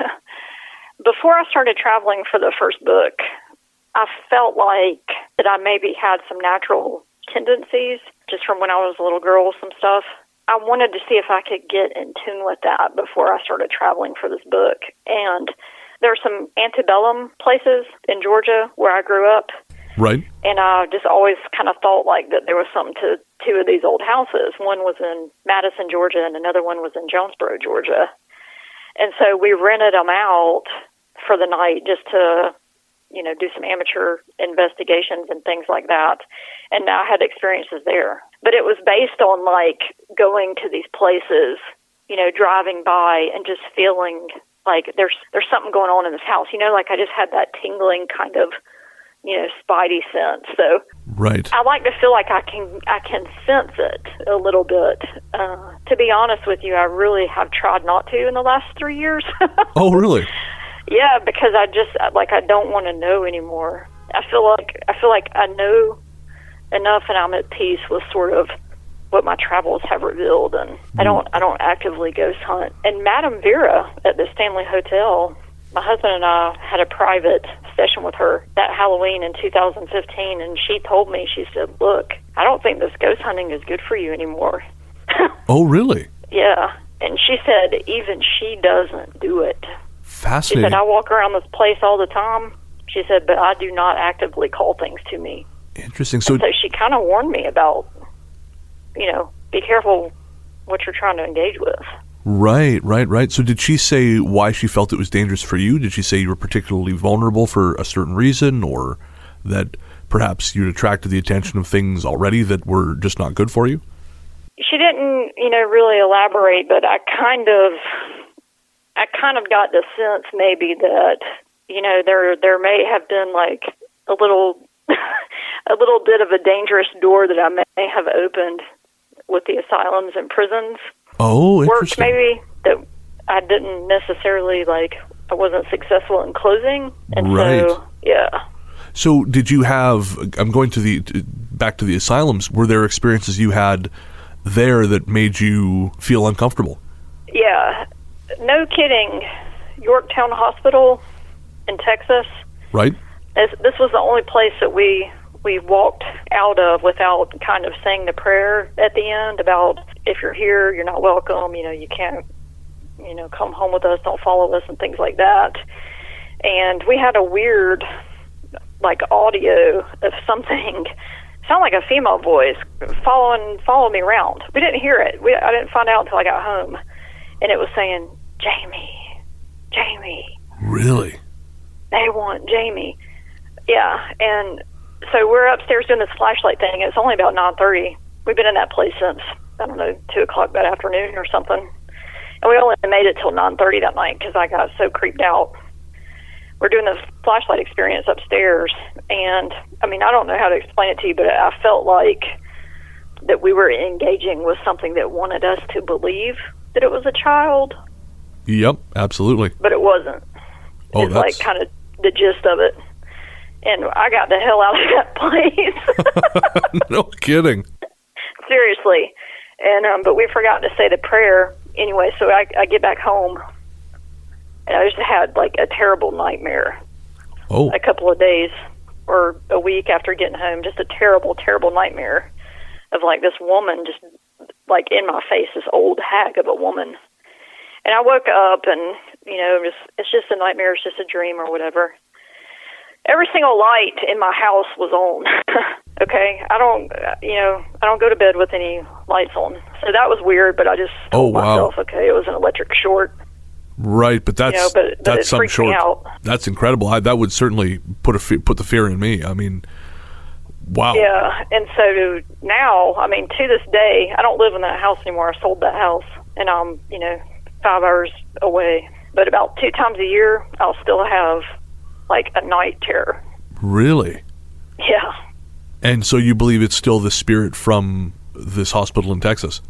before I started traveling for the first book, I felt like that I maybe had some natural tendencies just from when I was a little girl, some stuff. I wanted to see if I could get in tune with that before I started traveling for this book. And there are some antebellum places in Georgia where I grew up
Right.
And I just always kind of thought like that there was something to two of these old houses. One was in Madison, Georgia, and another one was in Jonesboro, Georgia. And so we rented them out for the night just to, you know, do some amateur investigations and things like that. And I had experiences there. But it was based on, like, going to these places, you know, driving by and just feeling like there's something going on in this house. You know, like I just had that tingling kind of, you know, spidey sense. So
Right.
I like to feel like I can sense it a little bit. To be honest with you, I really have tried not to in the last 3 years.
Oh, really?
Yeah, because I don't want to know anymore. I feel like I know enough, and I'm at peace with sort of what my travels have revealed, and I don't actively ghost hunt. And Madame Vera at the Stanley Hotel, my husband and I had a private session with her that Halloween in 2015, and she told me, she said, "Look, I don't think this ghost hunting is good for you anymore."
Oh, really?
Yeah, and she said even she doesn't do it. She
Fascinating.
said, "I walk around this place all the time." She said, "But I do not actively call things to me."
Interesting. So,
So she kind of warned me about, you know, be careful what you're trying to engage with.
right. So did she say why she felt it was dangerous for you? Did she say you were particularly vulnerable for a certain reason, or that perhaps you'd attracted the attention of things already that were just not good for you?
She didn't, you know, really elaborate, but I kind of got the sense maybe that, you know, there may have been like a little a little bit of a dangerous door that I may have opened with the asylums and prisons.
Oh,
Work
interesting.
maybe that I didn't necessarily I wasn't successful in closing, and
Right.
so yeah.
So did you have, I'm going back to the asylums, were there experiences you had there that made you feel uncomfortable?
Yeah, no kidding. Yorktown Hospital in Texas.
Right?
This was the only place that we walked out of without kind of saying the prayer at the end about, if you're here, you're not welcome, you know, you can't, you know, come home with us, don't follow us, and things like that. And we had a weird, like, audio of something, sound like a female voice, following me around. We didn't hear it. I didn't find out until I got home. And it was saying, Jamie,
Really?
they want Jamie. Yeah, and so we're upstairs doing this flashlight thing. It's only about 9:30. We've been in that place since, I don't know, 2 o'clock that afternoon or something. And we only made it till 9:30 that night because I got so creeped out. We're doing this flashlight experience upstairs, and, I mean, I don't know how to explain it to you, but I felt like that we were engaging with something that wanted us to believe that it was a child,
Yep, absolutely.
but it wasn't.
Oh,
It's like kind of the gist of it. And I got the hell out of that place.
No kidding.
Seriously. And but we forgot to say the prayer anyway, so I get back home, and I just had like a terrible nightmare
Oh,
a couple of days or a week after getting home. Just a terrible, terrible nightmare of like this woman just like in my face, this old hag of a woman. And I woke up, and, you know, it's just a nightmare, it's just a dream or whatever. Every single light in my house was on. Okay, I don't go to bed with any lights on. So that was weird, but I just told myself, okay, it was an electric short.
right, but that's
You know, but
that's
it
some
freaked me
short.
out.
That's incredible. That would certainly put the fear in me. I mean, wow.
Yeah, and so now, I mean, to this day, I don't live in that house anymore. I sold that house, and I'm, 5 hours away. But about 2 times a year, I'll still have, like, a night terror.
Really?
Yeah.
And so you believe it's still the spirit from this hospital in Texas?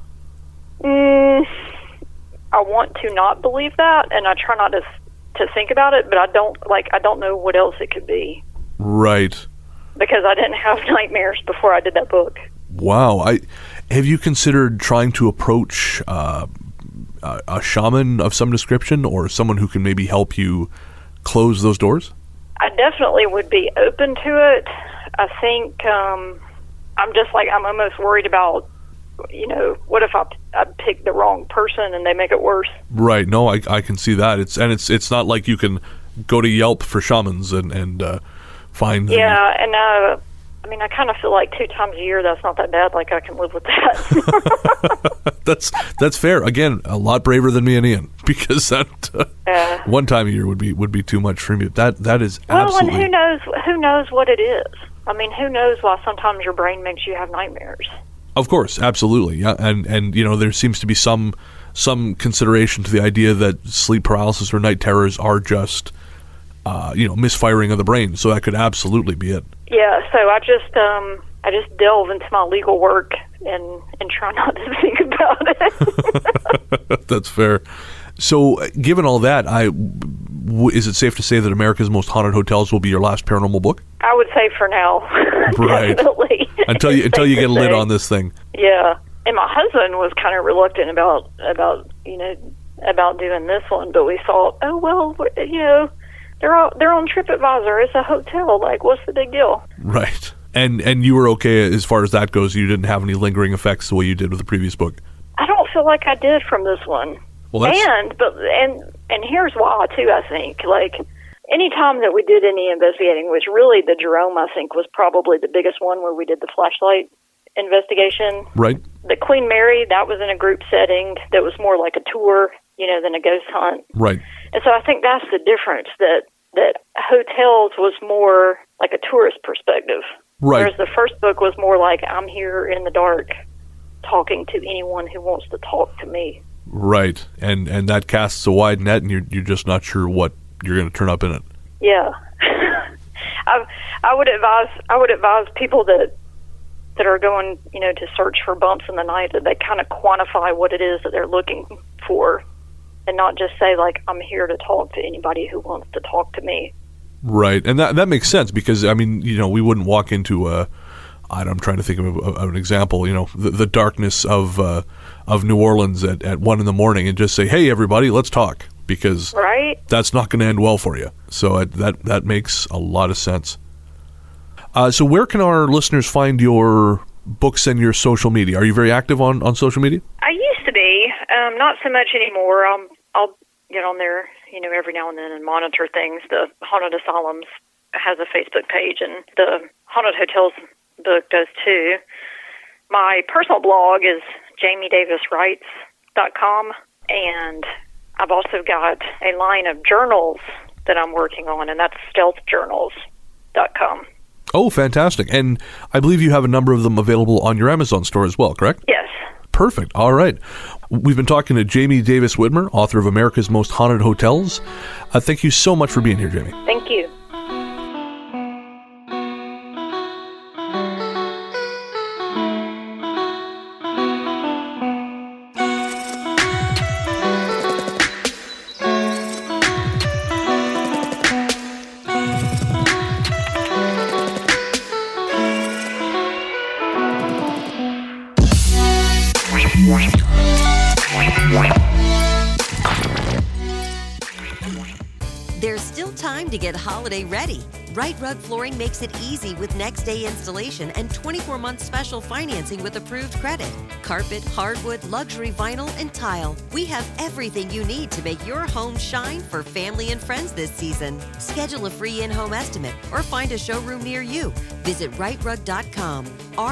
I want to not believe that, and I try not to think about it, but I don't know what else it could be.
Right.
Because I didn't have nightmares before I did that book.
Wow. Have you considered trying to approach a shaman of some description, or someone who can maybe help you close those doors?
I definitely would be open to it. I think I'm almost worried about, what if I pick the wrong person and they make it worse?
Right. No, I can see that. It's not like you can go to Yelp for shamans and find.
Yeah, and I mean, I kind of feel like 2 times a year, that's not that bad. Like, I can live with that.
That's fair. Again, a lot braver than me and Ian, because that one time a year would be too much for me. That is absolutely.
Well, and who knows what it is? I mean, who knows why sometimes your brain makes you have nightmares?
Of course, absolutely. Yeah, and there seems to be some consideration to the idea that sleep paralysis or night terrors are just misfiring of the brain. So that could absolutely be it.
Yeah. So I just delve into my legal work and try not to think about it.
That's fair. So, given all that, is it safe to say that America's Most Haunted Hotels will be your last paranormal book?
I would say for now,
right?
Definitely.
until you get a lid on this thing.
Yeah, and my husband was kind of reluctant about doing this one, but we thought, oh well, they're on TripAdvisor. It's a hotel. Like, what's the big deal?
Right. And you were okay as far as that goes. You didn't have any lingering effects the way you did with the previous book.
I don't feel like I did from this one.
Well,
and here's why too. I think like any time that we did any investigating, which really the Jerome I think was probably the biggest one where we did the flashlight investigation.
Right.
The Queen Mary, that was in a group setting that was more like a tour, than a ghost hunt.
Right.
And so I think that's the difference, that hotels was more like a tourist perspective.
Right.
Whereas the first book was more like, I'm here in the dark talking to anyone who wants to talk to me. Right.
And that casts a wide net, and you're just not sure what you're going to turn up in it.
Yeah. I would advise people that are going, to search for bumps in the night, that they kind of quantify what it is that they're looking for, and not just say, like, I'm here to talk to anybody who wants to talk to me.
Right. And that makes sense, because, I mean, we wouldn't walk into I'm trying to think of an example, the darkness of New Orleans at 1 a.m. and just say, hey, everybody, let's talk, because
right?
That's not going to end well for you. So that makes a lot of sense. So where can our listeners find your books and your social media? Are you very active on social media?
I used to be, not so much anymore. I'll get on there, every now and then and monitor things. The Haunted Asylums has a Facebook page, and the Haunted Hotels book does too. My personal blog is JamieDavisWrites.com, and I've also got a line of journals that I'm working on, and that's StealthJournals.com.
Oh, fantastic. And I believe you have a number of them available on your Amazon store as well, correct?
Yes.
Perfect. All right. We've been talking to Jamie Davis Whitmer, author of America's Most Haunted Hotels. Thank you so much for being here, Jamie.
Thank you.
There's still time to get holiday ready. Right Rug Flooring makes it easy with next day installation and 24-month special financing with approved credit. Carpet, hardwood, luxury vinyl, and tile. We have everything you need to make your home shine for family and friends this season. Schedule a free in-home estimate or find a showroom near you. Visit rightrug.com,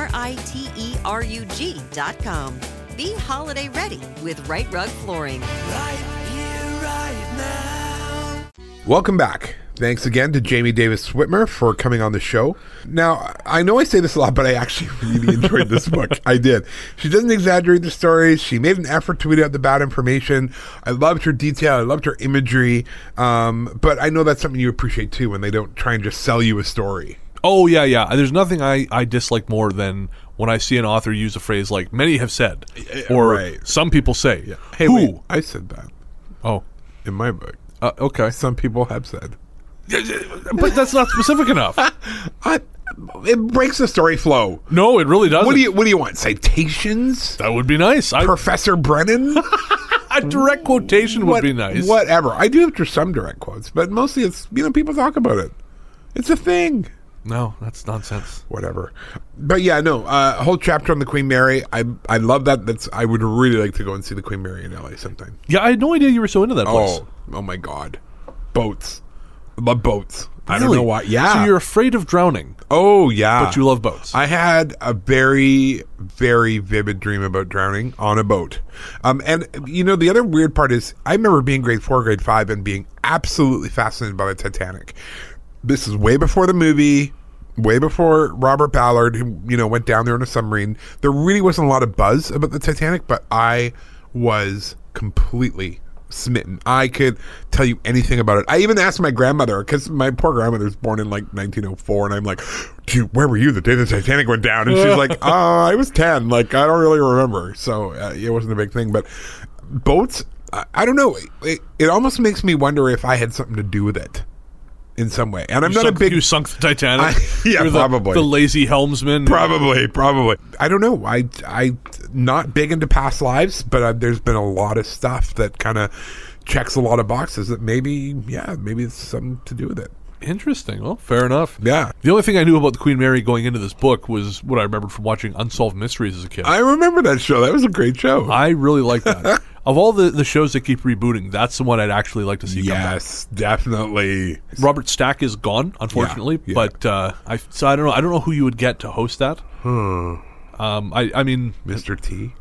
RITERUG.com. Be holiday ready with Right Rug Flooring.
Right here, right now.
Welcome back. Thanks again to Jamie Davis Whitmer for coming on the show. Now, I know I say this a lot, but I actually really enjoyed this book. I did. She doesn't exaggerate the stories. She made an effort to weed out the bad information. I loved her detail. I loved her imagery. But I know that's something you appreciate too, when they don't try and just sell you a story.
Oh, yeah. There's nothing I dislike more than when I see an author use a phrase like many have said, or
right.
Some people say. Yeah.
Hey,
who?
wait, I said that.
Oh.
In my book.
Okay.
Some people have said.
But that's not specific enough.
It breaks the story flow.
No, it really doesn't.
What do you want? Citations?
That would be nice.
Professor Brennan?
A direct quotation would be nice.
Whatever. I do have some direct quotes, but mostly it's, people talk about it. It's a thing.
No, that's nonsense.
Whatever. But yeah, no, a whole chapter on the Queen Mary. I love that. I would really like to go and see the Queen Mary in LA sometime.
Yeah, I had no idea you were so into that place.
Oh my God. Boats. Love boats. I don't
Really?
know why. Yeah.
So you're afraid of drowning,
Oh, yeah.
but you love boats.
I had a very, very vivid dream about drowning on a boat. And, the other weird part is I remember being grade 4, grade 5 and being absolutely fascinated by the Titanic. This is way before the movie, way before Robert Ballard, who, went down there in a submarine. There really wasn't a lot of buzz about the Titanic, but I was completely smitten. I could tell you anything about it. I even asked my grandmother, because my poor grandmother was born in like 1904, and I'm like, dude, where were you the day the Titanic went down? And she's like, I was 10. Like, I don't really remember. So it wasn't a big thing. But boats, I don't know. It almost makes me wonder if I had something to do with it in some way. And
You sunk the Titanic?
Yeah,
You're
probably.
The lazy helmsman?
Probably. I don't know. I not big into past lives, but there's been a lot of stuff that kind of checks a lot of boxes that maybe it's something to do with it.
Interesting. Well, fair enough.
Yeah.
The only thing I knew about the Queen Mary going into this book was what I remembered from watching Unsolved Mysteries as a kid.
I remember that show. That was a great show.
I really like that. Of all the shows that keep rebooting, that's the one I'd actually like to see come back.
Yes, definitely.
Robert Stack is gone, unfortunately,
Yeah.
but I don't know. I don't know who you would get to host that. I mean,
Mr. T.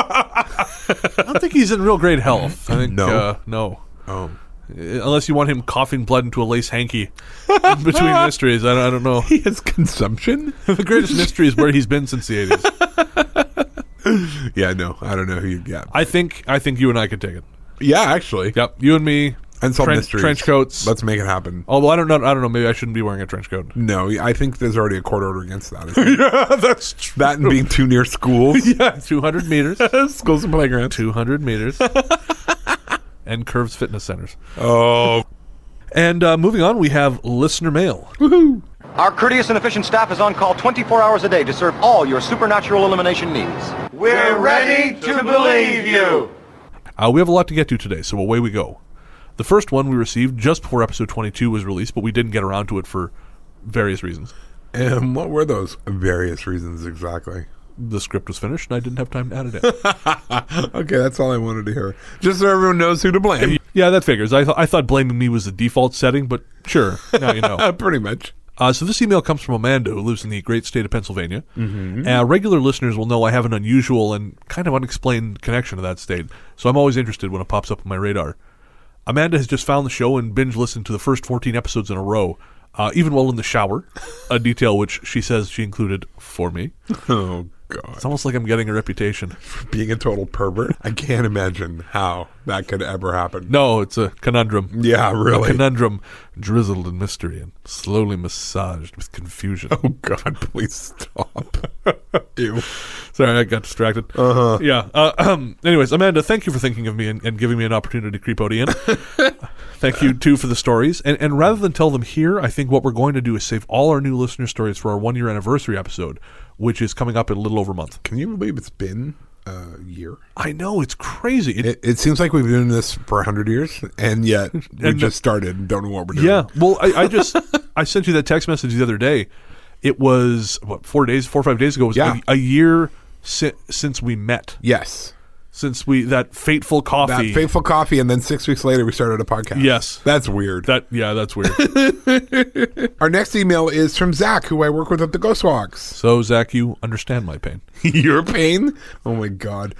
I don't think he's in real great health. I think
No?
no.
Oh.
Unless you want him coughing blood into a lace hanky in between mysteries. I don't know.
He has consumption?
The greatest mystery is where he's been since the 80s.
Yeah, no. I don't know who you'd get.
I think you and I could take it.
Yeah, actually.
Yep, you and me.
Unsolved Mysteries.
Trench coats.
Let's make it happen.
Although I don't know. Maybe I shouldn't be wearing a trench coat.
No, I think there's already a court order against that. Isn't there?
Yeah, that's true.
That and being too near schools.
Yeah, 200 meters.
Schools and playgrounds.
200 meters. And Curves Fitness Centers.
Oh.
And moving on, we have listener mail.
Woohoo.
Our courteous and efficient staff is on call 24 hours a day to serve all your supernatural elimination needs.
We're ready to believe you.
We have a lot to get to today, so away we go. The first one we received just before episode 22 was released, but we didn't get around to it for various reasons.
And what were those various reasons exactly?
The script was finished, and I didn't have time to edit it.
Okay, that's all I wanted to hear. Just so everyone knows who to blame.
Yeah, that figures. I thought blaming me was the default setting, but sure, now you know.
Pretty much.
So this email comes from Amanda, who lives in the great state of Pennsylvania. Regular listeners will know I have an unusual and kind of unexplained connection to that state, so I'm always interested when it pops up on my radar. Amanda has just found the show and binge listened to the first 14 episodes in a row, even while in the shower, a detail which she says she included for me.
Oh, God.
It's almost like I'm getting a reputation.
Being a total pervert. I can't imagine how that could ever happen.
No, it's a conundrum.
Yeah, really.
A conundrum drizzled in mystery and slowly massaged with confusion.
Oh, God, please stop. Ew.
Sorry, I got distracted.
Uh-huh.
Yeah. Anyways, Amanda, thank you for thinking of me and giving me an opportunity to creep out Ian. Thank you, too, for the stories. And rather than tell them here, I think what we're going to do is save all our new listener stories for our 1-year anniversary episode, which is coming up in a little over a month.
Can you believe it's been a year?
I know, it's crazy.
It seems like we've been doing this for 100 years, and yet we just started and don't know what we're doing.
Yeah. Well, I sent you that text message the other day. It was, 4 or 5 days ago. It was a year since we met.
Yes.
Since that fateful coffee.
That fateful coffee, and then 6 weeks later we started a podcast.
Yes.
That's weird.
That's weird.
Our next email is from Zach, who I work with at the Ghost Walks.
So, Zach, you understand my pain.
Your pain? Oh, my God.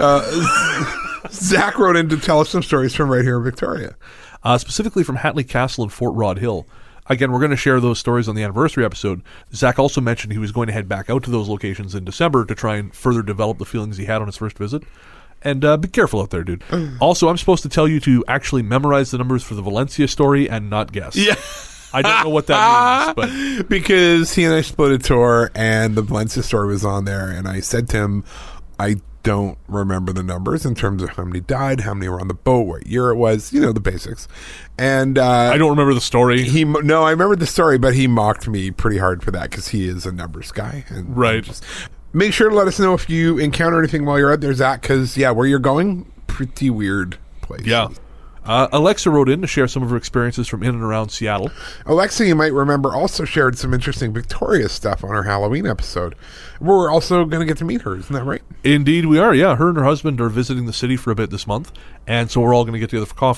Zach wrote in to tell us some stories from right here in Victoria.
Specifically from Hatley Castle and Fort Rod Hill. Again, we're going to share those stories on the anniversary episode. Zach also mentioned he was going to head back out to those locations in December to try and further develop the feelings he had on his first visit. And be careful out there, dude. Also, I'm supposed to tell you to actually memorize the numbers for the Valencia story and not guess.
Yeah.
I don't know what that means, but
because he and I split a tour, and the Valencia story was on there, and I said to him, I don't remember the numbers in terms of how many died, how many were on the boat, what year it was, the basics. And
I don't remember the story.
No, I remember the story, but he mocked me pretty hard for that because he is a numbers guy. And
right.
Make sure to let us know if you encounter anything while you're out there, Zach, because, where you're going, pretty weird place.
Yeah. Alexa wrote in to share some of her experiences from in and around Seattle.
Alexa, you might remember, also shared some interesting Victoria stuff on our Halloween episode. We're also going to get to meet her, isn't that right?
Indeed we are, yeah. Her and her husband are visiting the city for a bit this month, and so we're all going to get together for coffee.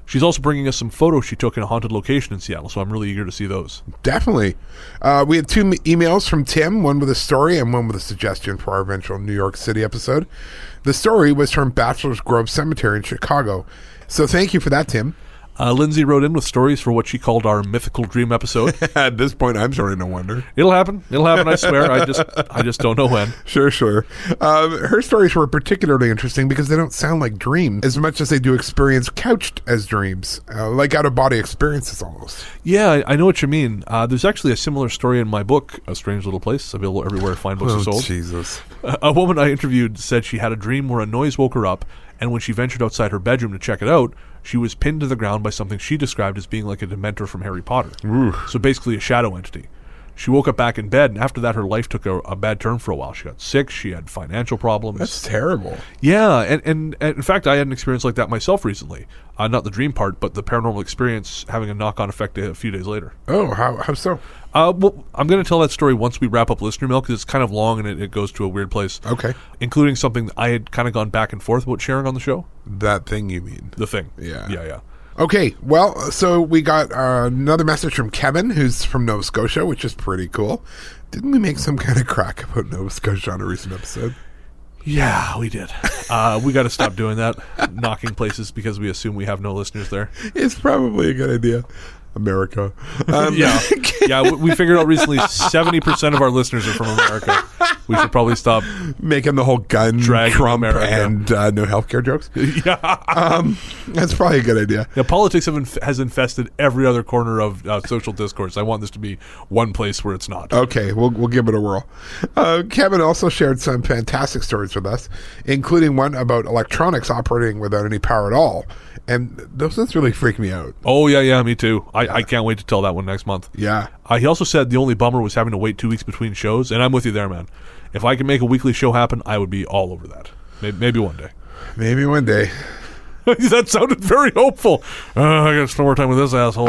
She's also bringing us some photos she took in a haunted location in Seattle, so I'm really eager to see those.
Definitely. We had 2 emails from Tim, one with a story and one with a suggestion for our eventual New York City episode. The story was from Bachelor's Grove Cemetery in Chicago. So thank you for that, Tim.
Lindsay wrote in with stories for what she called our mythical dream episode.
At this point, I'm starting to wonder.
It'll happen, I swear. I just don't know when.
Sure. Her stories were particularly interesting because they don't sound like dreams as much as they do experience couched as dreams, like out-of-body experiences almost.
Yeah, I know what you mean. There's actually a similar story in my book, A Strange Little Place, available everywhere fine books are sold.
Jesus.
A woman I interviewed said she had a dream where a noise woke her up, and when she ventured outside her bedroom to check it out, she was pinned to the ground by something she described as being like a Dementor from Harry Potter.
Ooh.
So basically a shadow entity. She woke up back in bed, and after that her life took a bad turn for a while. She got sick, she had financial problems.
That's terrible.
Yeah, and in fact I had an experience like that myself recently. Not the dream part, but the paranormal experience having a knock-on effect a few days later.
Oh, how so?
Well, I'm going to tell that story once we wrap up listener mail because it's kind of long and it goes to a weird place.
Okay.
Including something that I had kind of gone back and forth about sharing on the show.
That thing you mean?
The thing.
Yeah. Okay, well, so we got another message from Kevin, who's from Nova Scotia, which is pretty cool. Didn't we make some kind of crack about Nova Scotia on a recent episode?
Yeah, we did. We got to stop doing that, knocking places because we assume we have no listeners there.
It's probably a good idea. America.
Yeah. We figured out recently 70% of our listeners are from America. We should probably stop
making the whole gun, Trump, and no healthcare jokes.
Yeah,
that's probably a good idea.
Yeah, politics has infested every other corner of social discourse. I want this to be one place where it's not.
Okay, we'll give it a whirl. Kevin also shared some fantastic stories with us, including one about electronics operating without any power at all. And those things really freak me out.
Oh, yeah, me too. I can't wait to tell that one next month.
Yeah.
He also said the only bummer was having to wait 2 weeks between shows, and I'm with you there, man. If I can make a weekly show happen, I would be all over that. Maybe one day.
Maybe one day.
That sounded very hopeful. I got to spend more time with this asshole.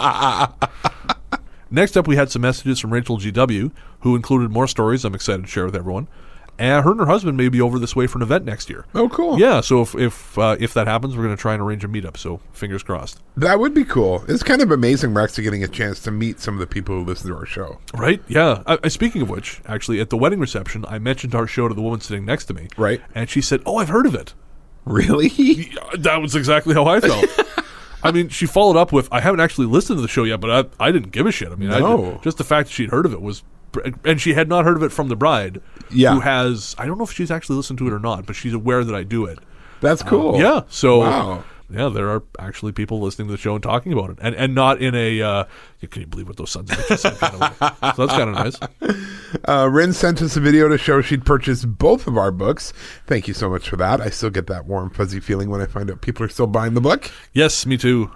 Next up, we had some messages from Rachel GW, who included more stories I'm excited to share with everyone. And her and her husband may be over this way for an event next year.
Oh, cool.
Yeah, so if that happens, we're going to try and arrange a meetup, so fingers crossed.
That would be cool. It's kind of amazing we're actually getting a chance to meet some of the people who listen to our show.
Right, yeah. Speaking of which, actually, at the wedding reception, I mentioned our show to the woman sitting next to me.
Right.
And she said, "Oh, I've heard of it."
Really?
That was exactly how I felt. I mean, she followed up with, "I haven't actually listened to the show yet, but I didn't give a shit." I mean, just the fact that she'd heard of it was... And she had not heard of it from the bride, who has... I don't know if she's actually listened to it or not, but she's aware that I do it.
That's cool.
Yeah, so...
Wow.
Yeah, there are actually people listening to the show and talking about it. And not in a... can you believe what those sons of bitches said kind of way. So that's kind of nice.
Rin sent us a video to show she'd purchased both of our books. Thank you so much for that. I still get that warm, fuzzy feeling when I find out people are still buying the book.
Yes, me too.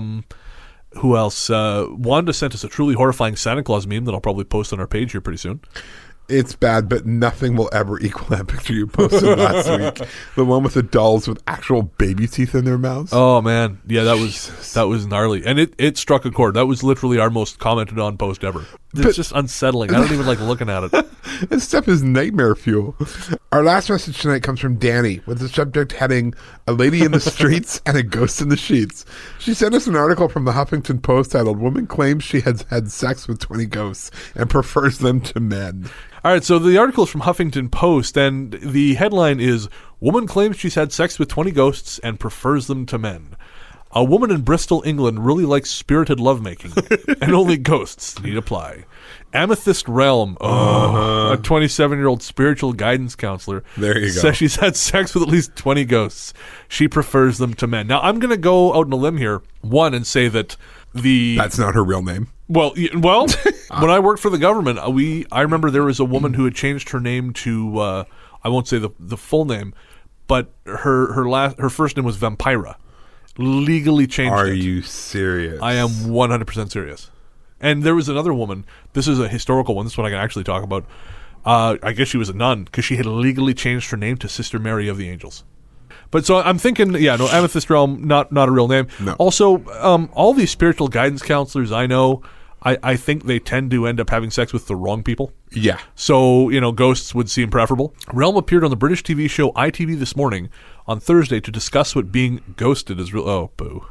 Who else? Wanda sent us a truly horrifying Santa Claus meme that I'll probably post on our page here pretty soon.
It's bad, but nothing will ever equal that picture you posted last week. The one with the dolls with actual baby teeth in their mouths.
Oh man, yeah, that was gnarly, and it struck a chord. That was literally our most commented on post ever. It's just unsettling. I don't even like looking at it.
This stuff is nightmare fuel. Our last message tonight comes from Danny with the subject heading, "A lady in the streets and a ghost in the sheets." She sent us an article from the Huffington Post titled, "Woman claims she has had sex with 20 ghosts and prefers them to men."
All right, so the article is from Huffington Post, and the headline is, "Woman claims she's had sex with 20 ghosts and prefers them to men. A woman in Bristol, England really likes spirited lovemaking, and only ghosts need apply." Amethyst Realm, a 27-year-old spiritual guidance counselor,
there you go,
says she's had sex with at least 20 ghosts. She prefers them to men. Now, I'm going to go out on a limb here, and say that that's
not her real name.
Well, when I worked for the government, I remember there was a woman who had changed her name to I won't say the full name, but her first name was Vampira. Legally changed it.
Are you serious?
I am 100% serious. And there was another woman. This is a historical one. This one I can actually talk about. I guess she was a nun because she had legally changed her name to Sister Mary of the Angels. But so I'm thinking, Amethyst Realm, not a real name.
No.
Also, all these spiritual guidance counselors I know, I think they tend to end up having sex with the wrong people.
Yeah.
So, ghosts would seem preferable. Realm appeared on the British TV show ITV This Morning on Thursday to discuss what being ghosted is real. Oh, boo.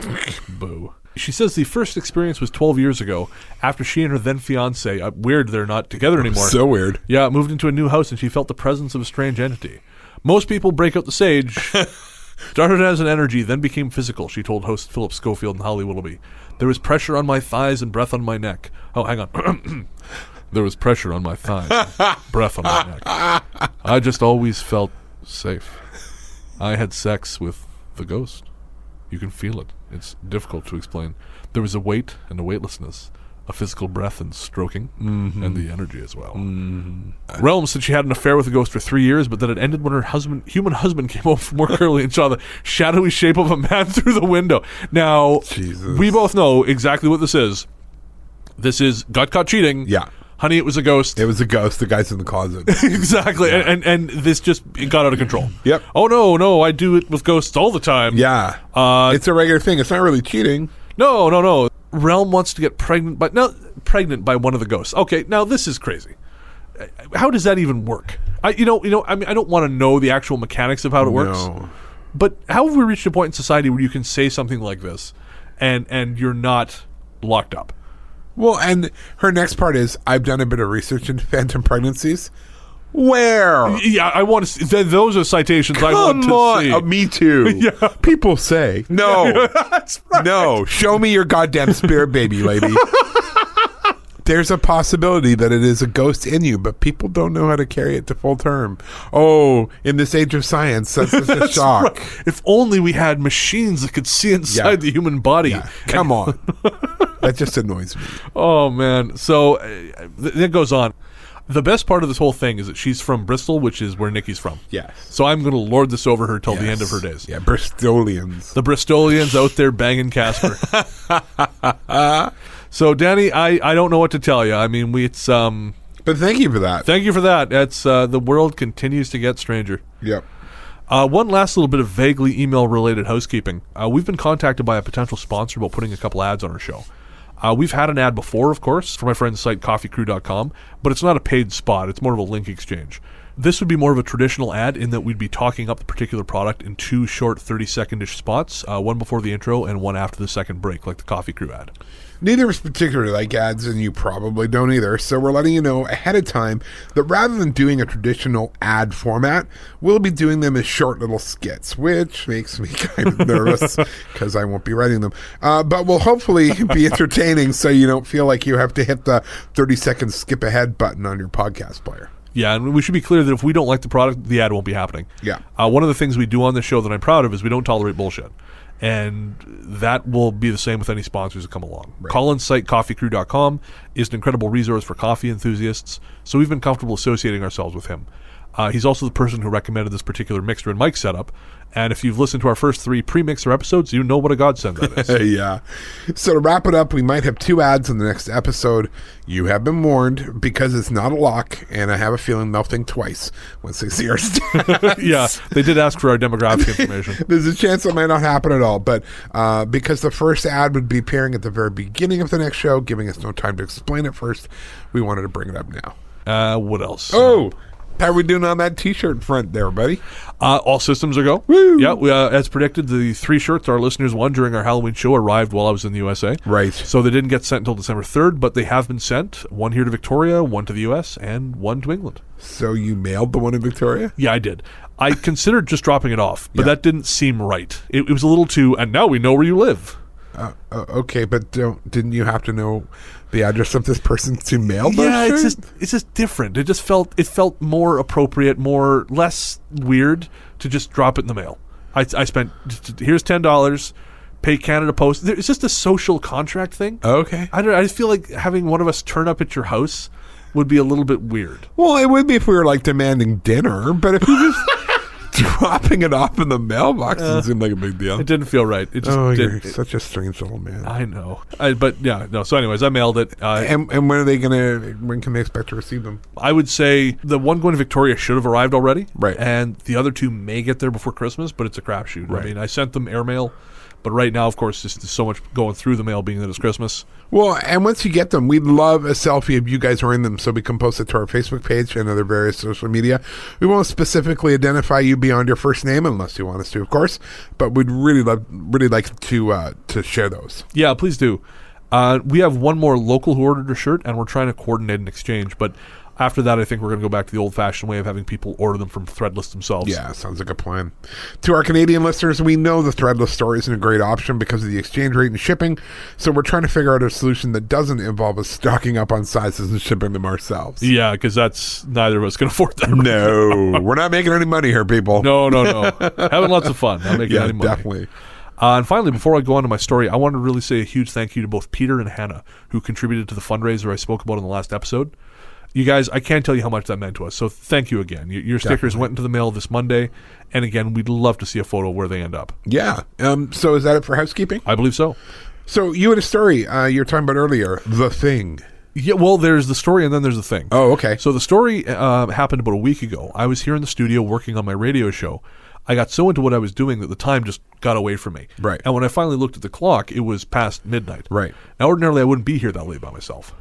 Boo. She says the first experience was 12 years ago after she and her then fiance, weird they're not together anymore.
So weird.
Yeah, moved into a new house and she felt the presence of a strange entity. Most people break out the sage. Started as an energy, then became physical, she told host Philip Schofield and Holly Willoughby. There was pressure on my thighs and breath on my neck. Oh, hang on. There was pressure on my thighs and breath on my neck. I just always felt safe. I had sex with the ghost. You can feel it. It's difficult to explain. There was a weight and a weightlessness, a physical breath and stroking, and the energy as well. Realm said she had an affair with the ghost for 3 years, but that it ended when her human husband came home from work early and saw the shadowy shape of a man through the window. Now,
Jesus.
We both know exactly what this is. This is got caught cheating.
Yeah.
Honey, it was a ghost.
It was a ghost. The guy's in the closet.
Exactly. Yeah. And this just it got out of control.
Yep.
Oh, no, I do it with ghosts all the time.
Yeah. It's a regular thing. It's not really cheating.
No. Realm wants to get pregnant by one of the ghosts. Okay, now this is crazy. How does that even work? I mean, I don't want to know the actual mechanics of how it works.
No.
But how have we reached a point in society where you can say something like this and you're not locked up?
Well, and her next part is, I've done a bit of research into phantom pregnancies. Where?
Yeah, I want to see. Those are citations I want to see.
Me too.
Yeah.
People say. No.
That's right.
No. Show me your goddamn spirit baby, lady. There's a possibility that it is a ghost in you, but people don't know how to carry it to full term. Oh, in this age of science, that's such a shock.
Right. If only we had machines that could see inside the human body.
Yeah. Come on. That just annoys me.
Oh, man. So it goes on. The best part of this whole thing is that she's from Bristol, which is where Nikki's from.
Yes.
So I'm going to lord this over her till the end of her days.
Yeah, Bristolians.
The Bristolians out there banging Casper. So, Danny, I don't know what to tell you. I mean, it's
But thank you for that.
Thank you for that. It's the world continues to get stranger.
Yep.
One last little bit of vaguely email-related housekeeping. We've been contacted by a potential sponsor about putting a couple ads on our show. We've had an ad before, of course, for my friend's site, coffeecrew.com, but it's not a paid spot. It's more of a link exchange. This would be more of a traditional ad in that we'd be talking up the particular product in 2 short 30-second-ish spots, one before the intro and one after the second break, like the Coffee Crew ad.
Neither of us particularly like ads, and you probably don't either, so we're letting you know ahead of time that rather than doing a traditional ad format, we'll be doing them as short little skits, which makes me kind of nervous because I won't be writing them. But will hopefully be entertaining so you don't feel like you have to hit the 30-second skip ahead button on your podcast player.
Yeah, and we should be clear that if we don't like the product, the ad won't be happening.
Yeah.
One of the things we do on this show that I'm proud of is we don't tolerate bullshit. And that will be the same with any sponsors that come along.
Right.
Colin's site, coffeecrew.com, is an incredible resource for coffee enthusiasts, so we've been comfortable associating ourselves with him. He's also the person who recommended this particular mixer and mic setup, and if you've listened to our first 3 pre-mixer episodes, you know what a godsend that is.
Yeah. So to wrap it up, we might have 2 ads in the next episode. You have been warned because it's not a lock, and I have a feeling they'll think twice once they see our stats.
Yeah, they did ask for our demographic information.
There's a chance it might not happen at all, but because the first ad would be appearing at the very beginning of the next show, giving us no time to explain it first, we wanted to bring it up now.
What else?
Oh! How are we doing on that t-shirt front there, buddy?
All systems are go.
Woo!
Yeah, as predicted, the 3 shirts our listeners won during our Halloween show arrived while I was in the USA.
Right.
So they didn't get sent until December 3rd, but they have been sent. 1 here to Victoria, 1 to the US, and 1 to England.
So you mailed the one in Victoria?
Yeah, I did. I considered just dropping it off, but
Yeah.
that didn't seem right. It was a little too, and now we know where you live.
Okay, but didn't you have to know the address of this person to mail those
Yeah,
shirts?
it's just different. It felt more appropriate, less weird to just drop it in the mail. I spent, here's $10, pay Canada Post. It's just a social contract thing.
Okay.
I feel like having one of us turn up at your house would be a little bit weird.
Well, it would be if we were like demanding dinner, but if you just dropping it off in the mailbox doesn't seem like a big deal.
It didn't feel right. It just
you're such a strange little man.
I know. So anyways, I mailed it.
And when can they expect to receive them?
I would say the one going to Victoria should have arrived already.
Right.
And the other two may get there before Christmas, but it's a crapshoot.
Right.
I mean, I sent them airmail, but right now, of course, there's so much going through the mail being that it's Christmas.
Well, and once you get them, we'd love a selfie of you guys wearing them so we can post it to our Facebook page and other various social media. We won't specifically identify you beyond your first name unless you want us to, of course, but we'd really like to share those.
Yeah, please do. We have one more local who ordered a shirt, and we're trying to coordinate an exchange, but after that, I think we're going to go back to the old-fashioned way of having people order them from Threadless themselves.
Yeah, sounds like a plan. To our Canadian listeners, we know the Threadless store isn't a great option because of the exchange rate and shipping, so we're trying to figure out a solution that doesn't involve us stocking up on sizes and shipping them ourselves.
Yeah, because that's neither of us can afford that.
No, we're not making any money here, people.
No. Having lots of fun. Not making any money.
Definitely.
And finally, before I go on to my story, I want to really say a huge thank you to both Peter and Hannah, who contributed to the fundraiser I spoke about in the last episode. You guys, I can't tell you how much that meant to us, so thank you again. Your stickers went into the mail this Monday, and again, we'd love to see a photo where they end up.
Yeah. So is that it for housekeeping?
I believe so.
So you had a story you were talking about earlier, The Thing.
Yeah, well, there's the story and then there's the thing.
Oh, okay.
So the story happened about a week ago. I was here in the studio working on my radio show. I got so into what I was doing that the time just got away from me.
Right.
And when I finally looked at the clock, it was past midnight.
Right.
Now, ordinarily, I wouldn't be here that late by myself.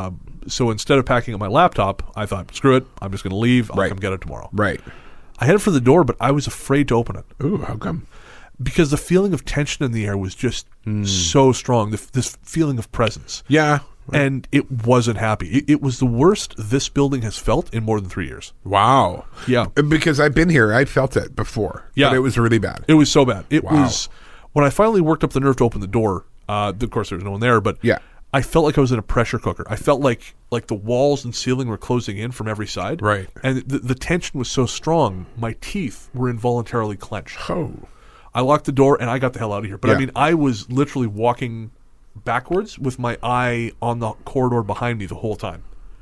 So instead of packing up my laptop, I thought, screw it, I'm just going to leave. I'll come get it tomorrow.
Right.
I headed for the door, but I was afraid to open it.
Ooh, how come?
Because the feeling of tension in the air was just so strong, this feeling of presence.
Yeah.
And it wasn't happy. It was the worst this building has felt in more than 3 years.
Wow.
Yeah.
Because I've been here. I felt it before.
Yeah.
But it was really bad.
It was so bad. It was, when I finally worked up the nerve to open the door, of course there was no one there, but
yeah.
I felt like I was in a pressure cooker. I felt like the walls and ceiling were closing in from every side.
Right.
And the tension was so strong, my teeth were involuntarily clenched.
Oh.
I locked the door and I got the hell out of here. But
Yeah.
I mean, I was literally walking backwards with my eye on the corridor behind me the whole time.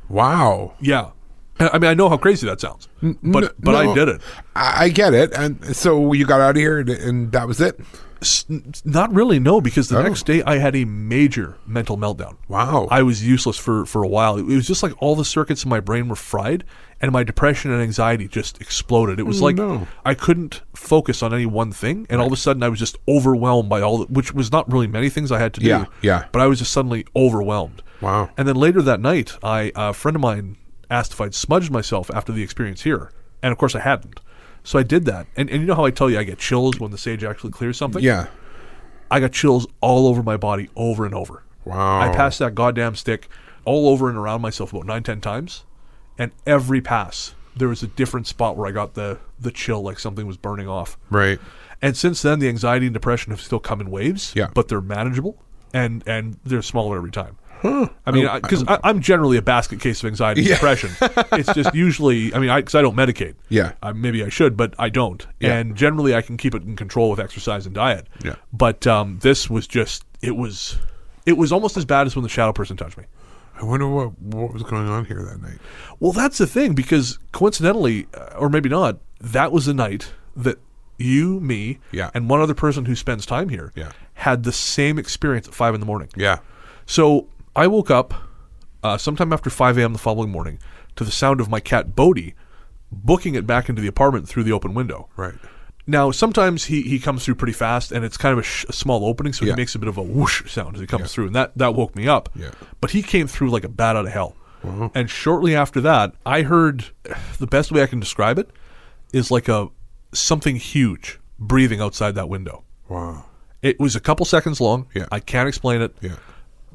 Wow.
Yeah. I mean, I know how crazy that sounds, but
no,
I did it.
I get it. And so you got out of here and that was it?
Not really, no, because the next day I had a major mental meltdown.
Wow.
I was useless for a while. It was just like all the circuits in my brain were fried, and my depression and anxiety just exploded. It was I couldn't focus on any one thing, and all of a sudden I was just overwhelmed by which was not really many things I had to do.
Yeah.
But I was just suddenly overwhelmed.
Wow.
And then later that night, a friend of mine asked if I'd smudged myself after the experience here, and of course I hadn't. So I did that. And you know how I tell you I get chills when the sage actually clears something?
Yeah.
I got chills all over my body over and over.
Wow.
I passed that goddamn stick all over and around myself about 9-10 times. And every pass, there was a different spot where I got the chill, like something was burning off.
Right.
And since then, the anxiety and depression have still come in waves.
Yeah.
But they're manageable, and they're smaller every time. I mean, because I'm generally a basket case of anxiety and depression. It's just usually, I mean, because I don't medicate.
Yeah.
Maybe I should, but I don't.
Yeah.
And generally, I can keep it in control with exercise and diet.
Yeah.
But this was just, it was almost as bad as when the shadow person touched me.
I wonder what was going on here that night.
Well, that's the thing, because coincidentally, or maybe not, that was the night that you, me, and one other person who spends time here had the same experience at 5 a.m.
Yeah.
So I woke up sometime after 5 a.m. the following morning to the sound of my cat Bodhi booking it back into the apartment through the open window.
Right.
Now, sometimes he comes through pretty fast, and it's kind of a small opening, so he makes a bit of a whoosh sound as he comes through, and that woke me up.
Yeah.
But he came through like a bat out of hell. And shortly after that, I heard, the best way I can describe it is like something huge breathing outside that window.
Wow.
It was a couple seconds long.
Yeah.
I can't explain it.
Yeah.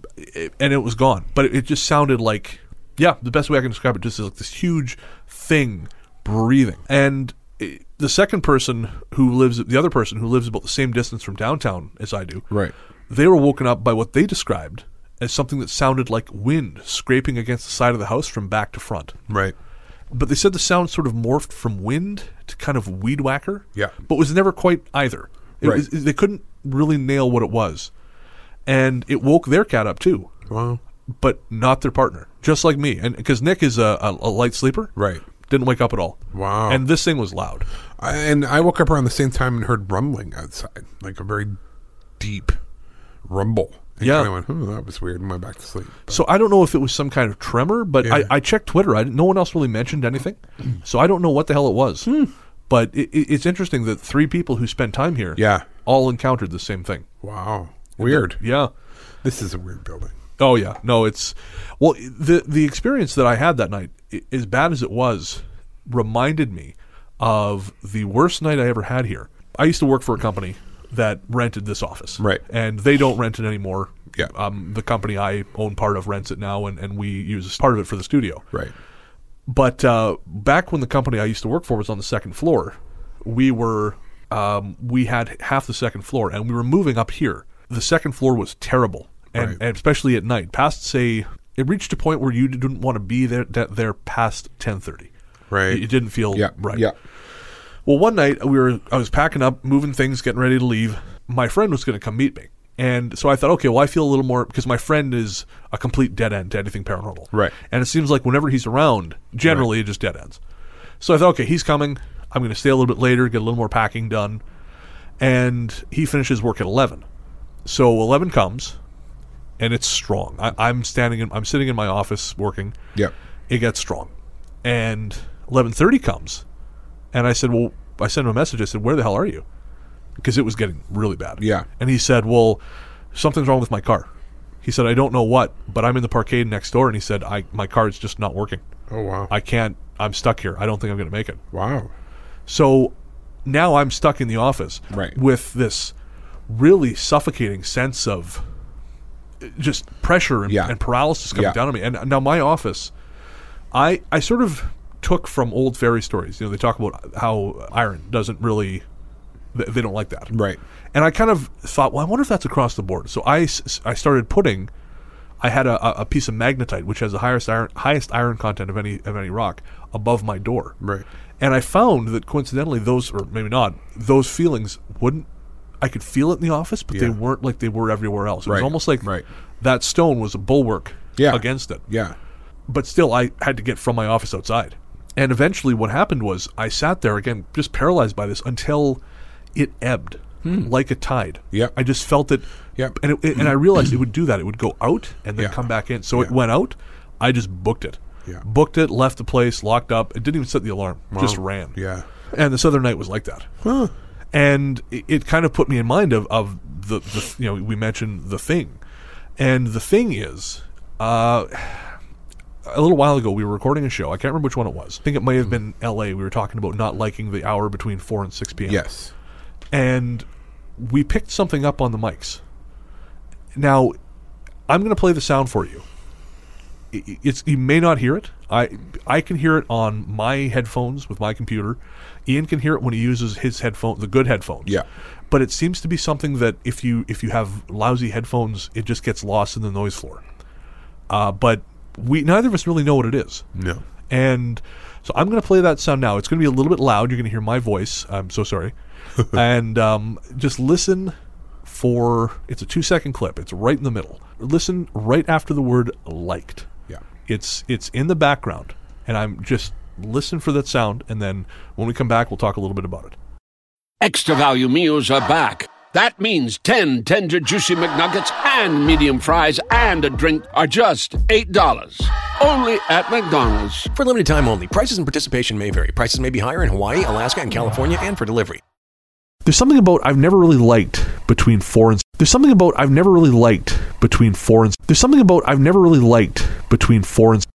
And it was gone. But it just sounded like, the best way I can describe it just is like this huge thing breathing. And the other person who lives about the same distance from downtown as I do,
Right.
they were woken up by what they described as something that sounded like wind scraping against the side of the house from back to front.
Right.
But they said the sound sort of morphed from wind to kind of weed whacker.
Yeah.
But was never quite either. They couldn't really nail what it was. And it woke their cat up too.
Wow.
But not their partner. Just like me. And because Nick is a light sleeper.
Right.
Didn't wake up at all.
Wow.
And this thing was loud.
And I woke up around the same time and heard rumbling outside, like a very deep rumble. And
Yeah.
kind of went, that was weird, and went back to sleep.
So I don't know if it was some kind of tremor, but
Yeah.
I checked Twitter. No one else really mentioned anything. So I don't know what the hell it was. But it's interesting that 3 people who spent time here
Yeah.
all encountered the same thing.
Wow. Weird.
Yeah.
This is a weird building.
Oh, yeah. No, it's... Well, the experience that I had that night, as bad as it was, reminded me of the worst night I ever had here. I used to work for a company that rented this office.
Right.
And they don't rent it anymore.
Yeah.
The company I own part of rents it now, and we use part of it for the studio.
Right.
But back when the company I used to work for was on the second floor, we had half the second floor, and we were moving up here. The second floor was terrible, and,
Right.
and especially at night. Past, say, it reached a point where you didn't want to be there past 10:30.
Right.
It didn't feel
Yeah.
right.
Yeah.
Well, one night I was packing up, moving things, getting ready to leave. My friend was going to come meet me. And so I thought, okay, well, I feel a little more, because my friend is a complete dead end to anything paranormal.
Right.
And it seems like whenever he's around, generally it just dead ends. So I thought, okay, he's coming. I'm going to stay a little bit later, get a little more packing done. And he finishes work at 11. So 11 comes, and it's strong. I'm sitting in my office working.
Yep.
It gets strong. And 11:30 comes, and I sent him a message. I said, where the hell are you? Because it was getting really bad.
Yeah.
And he said, well, something's wrong with my car. He said, I don't know what, but I'm in the parkade next door. And he said, my car is just not working.
Oh, wow.
I'm stuck here. I don't think I'm going to make it.
Wow.
So now I'm stuck in the office
Right.
with this really suffocating sense of just pressure and paralysis coming down on me. And now my office, I sort of took from old fairy stories. You know, they talk about how iron doesn't really... They don't like that.
Right.
And I kind of thought, well, I wonder if that's across the board. So I started putting... I had a piece of magnetite, which has the highest iron content of any rock, above my door.
Right.
And I found that coincidentally those, or maybe not, those feelings wouldn't... I could feel it in the office, but they weren't like they were everywhere else. It was almost like that stone was a bulwark against it.
Yeah.
But still, I had to get from my office outside. And eventually what happened was I sat there, again, just paralyzed by this until it ebbed like a tide.
Yep.
I just felt it.
Yep.
And I realized it would do that. It would go out and then come back in. So it went out. I just booked it.
Yeah.
Booked it, left the place, locked up. It didn't even set the alarm.
Wow.
Just ran.
Yeah.
And this other night was like that.
Huh.
And it kind of put me in mind of the we mentioned The Thing. And The Thing is... a little while ago, we were recording a show. I can't remember which one it was. I think it might have been L.A. We were talking about not liking the hour between 4 and 6 p.m.
Yes.
And we picked something up on the mics. Now, I'm going to play the sound for you. You may not hear it. I can hear it on my headphones with my computer. Ian can hear it when he uses his headphone, the good headphones.
Yeah.
But it seems to be something that if you have lousy headphones, it just gets lost in the noise floor. But neither of us really know what it is.
No.
And so I'm going to play that sound now. It's going to be a little bit loud. You're going to hear my voice. I'm so sorry. And just listen for... It's a 2-second clip. It's right in the middle. Listen right after the word liked.
Yeah.
It's in the background. And I'm just... Listen for that sound. And then when we come back, we'll talk a little bit about it.
Extra value meals are back. That means 10 tender, juicy McNuggets and medium fries and a drink are just $8. Only at McDonald's.
For limited time only. Prices and participation may vary. Prices may be higher in Hawaii, Alaska, and California, and for delivery.
There's something about I've never really liked between 4 and... There's something about I've never really liked between 4 and... There's something about I've never really liked between 4 and...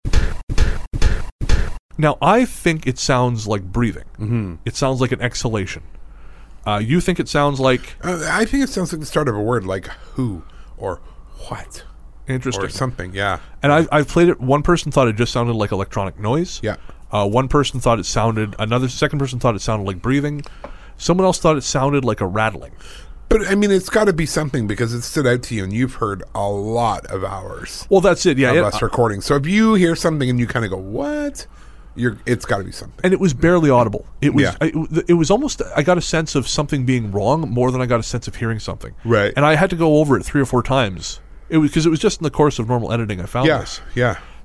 Now, I think it sounds like breathing.
Mm-hmm.
It sounds like an exhalation. You think it sounds like...
I think it sounds like the start of a word, like who or what.
Interesting.
Or something, yeah.
And I've played it. One person thought it just sounded like electronic noise.
Yeah.
One person thought it sounded... Second person thought it sounded like breathing. Someone else thought it sounded like a rattling.
But, I mean, it's got to be something because it stood out to you and you've heard a lot of hours.
Well, that's it, yeah.
Of us recording. So if you hear something and you kind of go, what? It's got to be something.
And it was barely audible. It was it was almost, I got a sense of something being wrong more than I got a sense of hearing something.
Right.
And I had to go over it 3 or 4 times. It was because it was just in the course of normal editing I found this.
Yeah.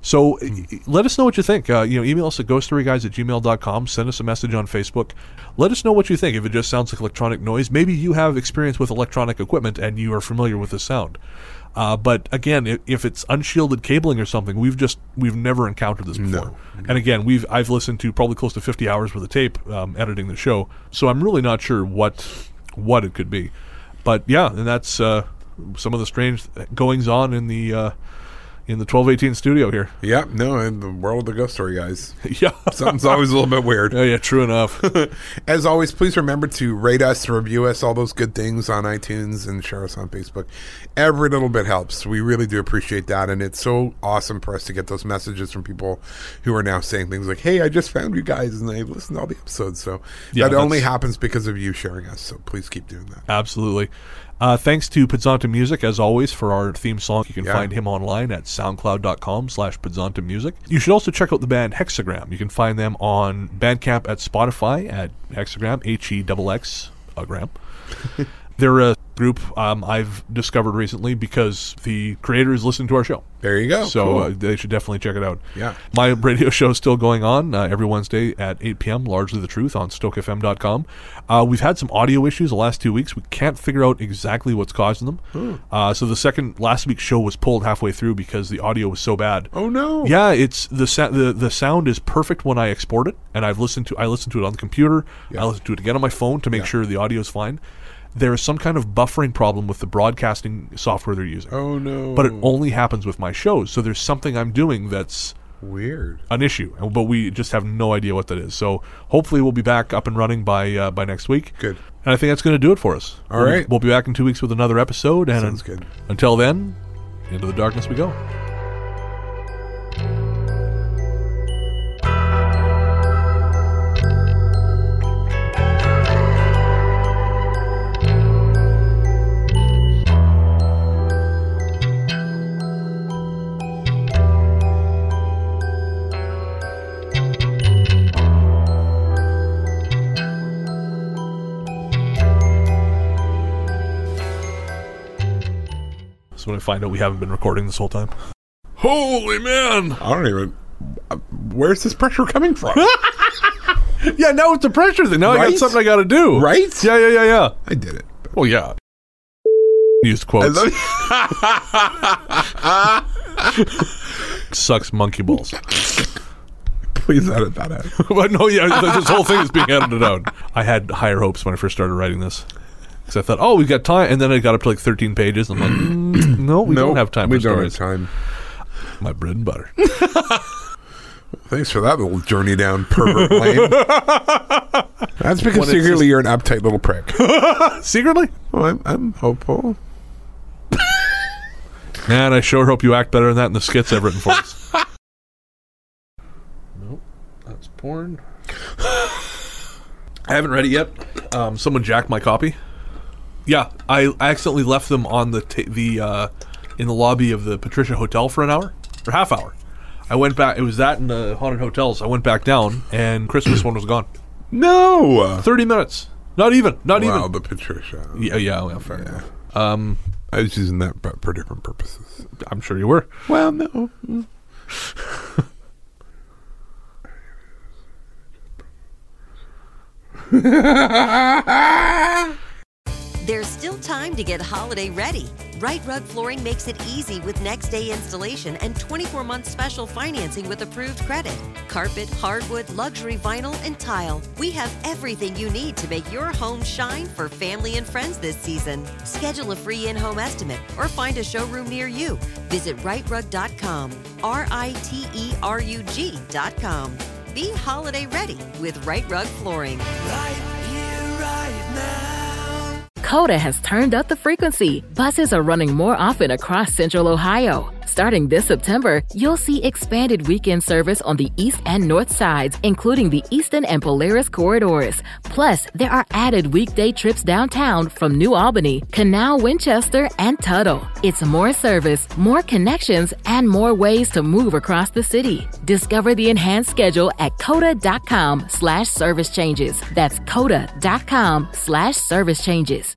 So let us know what you think. Email us at ghoststoryguys@gmail.com. Send us a message on Facebook. Let us know what you think. If it just sounds like electronic noise, maybe you have experience with electronic equipment and you are familiar with the sound. But again, if it's unshielded cabling or something, we've never encountered this before.
No.
And again, I've listened to probably close to 50 hours worth of tape editing the show, so I'm really not sure what it could be. But yeah, and that's some of the strange goings on in the 1218 studio here.
Yeah, no, in the world of the Ghost Story Guys.
Yeah.
Something's always a little bit weird.
Oh, yeah, true enough.
As always, please remember to rate us, review us, all those good things on iTunes, and share us on Facebook. Every little bit helps. We really do appreciate that, and it's so awesome for us to get those messages from people who are now saying things like, hey, I just found you guys, and I listened to all the episodes. So that only happens because of you sharing us, so please keep doing that.
Absolutely. Thanks to Pizzanta Music, as always, for our theme song. You can find him online at soundcloud.com/Pizzanta Music. You should also check out the band Hexagram. You can find them on Bandcamp, at Spotify at Hexagram, HEXX-agram. They're a group I've discovered recently because the creators listen to our show.
There you go.
So
cool.
They should definitely check it out.
Yeah.
My radio show is still going on every Wednesday at 8 p.m., Largely the Truth, on StokeFM.com. We've had some audio issues the last 2 weeks. We can't figure out exactly what's causing them. So last week's show was pulled halfway through because the audio was so bad.
Oh, no.
Yeah, it's the sound is perfect when I export it, and I listen to it on the computer. I listen to it again on my phone to make sure the audio is fine. There is some kind of buffering problem with the broadcasting software they're using.
Oh, no.
But it only happens with my shows. So there's something I'm doing that's
weird,
an issue, but we just have no idea what that is. So hopefully we'll be back up and running by next week.
Good.
And I think that's going to do it for us.
All right.
We'll be back in 2 weeks with another episode. And
sounds good.
Until then, into the darkness we go. When I find out we haven't been recording this whole time. Holy man!
I don't even... where's this pressure coming from?
Yeah, now it's a pressure thing. Now I got something I got to do.
Right?
Yeah.
I did it.
Well, yeah. Used quotes. Sucks monkey balls.
Please edit that out.
But no, yeah, this whole thing is being edited out. I had higher hopes when I first started writing this. Because I thought, we've got time. And then I got up to like 13 pages. And I'm like, no, we don't have time for stories.
We don't have time.
My bread and butter.
Thanks for that little journey down pervert lane. That's because secretly you're an uptight little prick.
Secretly?
Well, I'm hopeful.
Man, I sure hope you act better than that in the skits I've written for us. Nope, that's porn. I haven't read it yet. Someone jacked my copy. Yeah, I accidentally left them on in the lobby of the Patricia Hotel for an hour or half hour. I went back. It was that in the haunted hotels. I went back down, and Christmas one was gone.
No,
30 minutes. Not even.
Wow, the Patricia.
Yeah, fair enough.
I was using that for different purposes.
I'm sure you were.
Well, no.
There's still time to get holiday ready. Right Rug Flooring makes it easy with next day installation and 24-month special financing with approved credit. Carpet, hardwood, luxury vinyl, and tile. We have everything you need to make your home shine for family and friends this season. Schedule a free in-home estimate or find a showroom near you. Visit rightrug.com, RITERUG.com. Be holiday ready with Right Rug Flooring.
Right here, right now.
Coda has turned up the frequency. Buses are running more often across Central Ohio. Starting this September, you'll see expanded weekend service on the east and north sides, including the Eastern and Polaris corridors. Plus, there are added weekday trips downtown from New Albany, Canal, Winchester, and Tuttle. It's more service, more connections, and more ways to move across the city. Discover the enhanced schedule at coda.com/service changes. That's coda.com/service changes.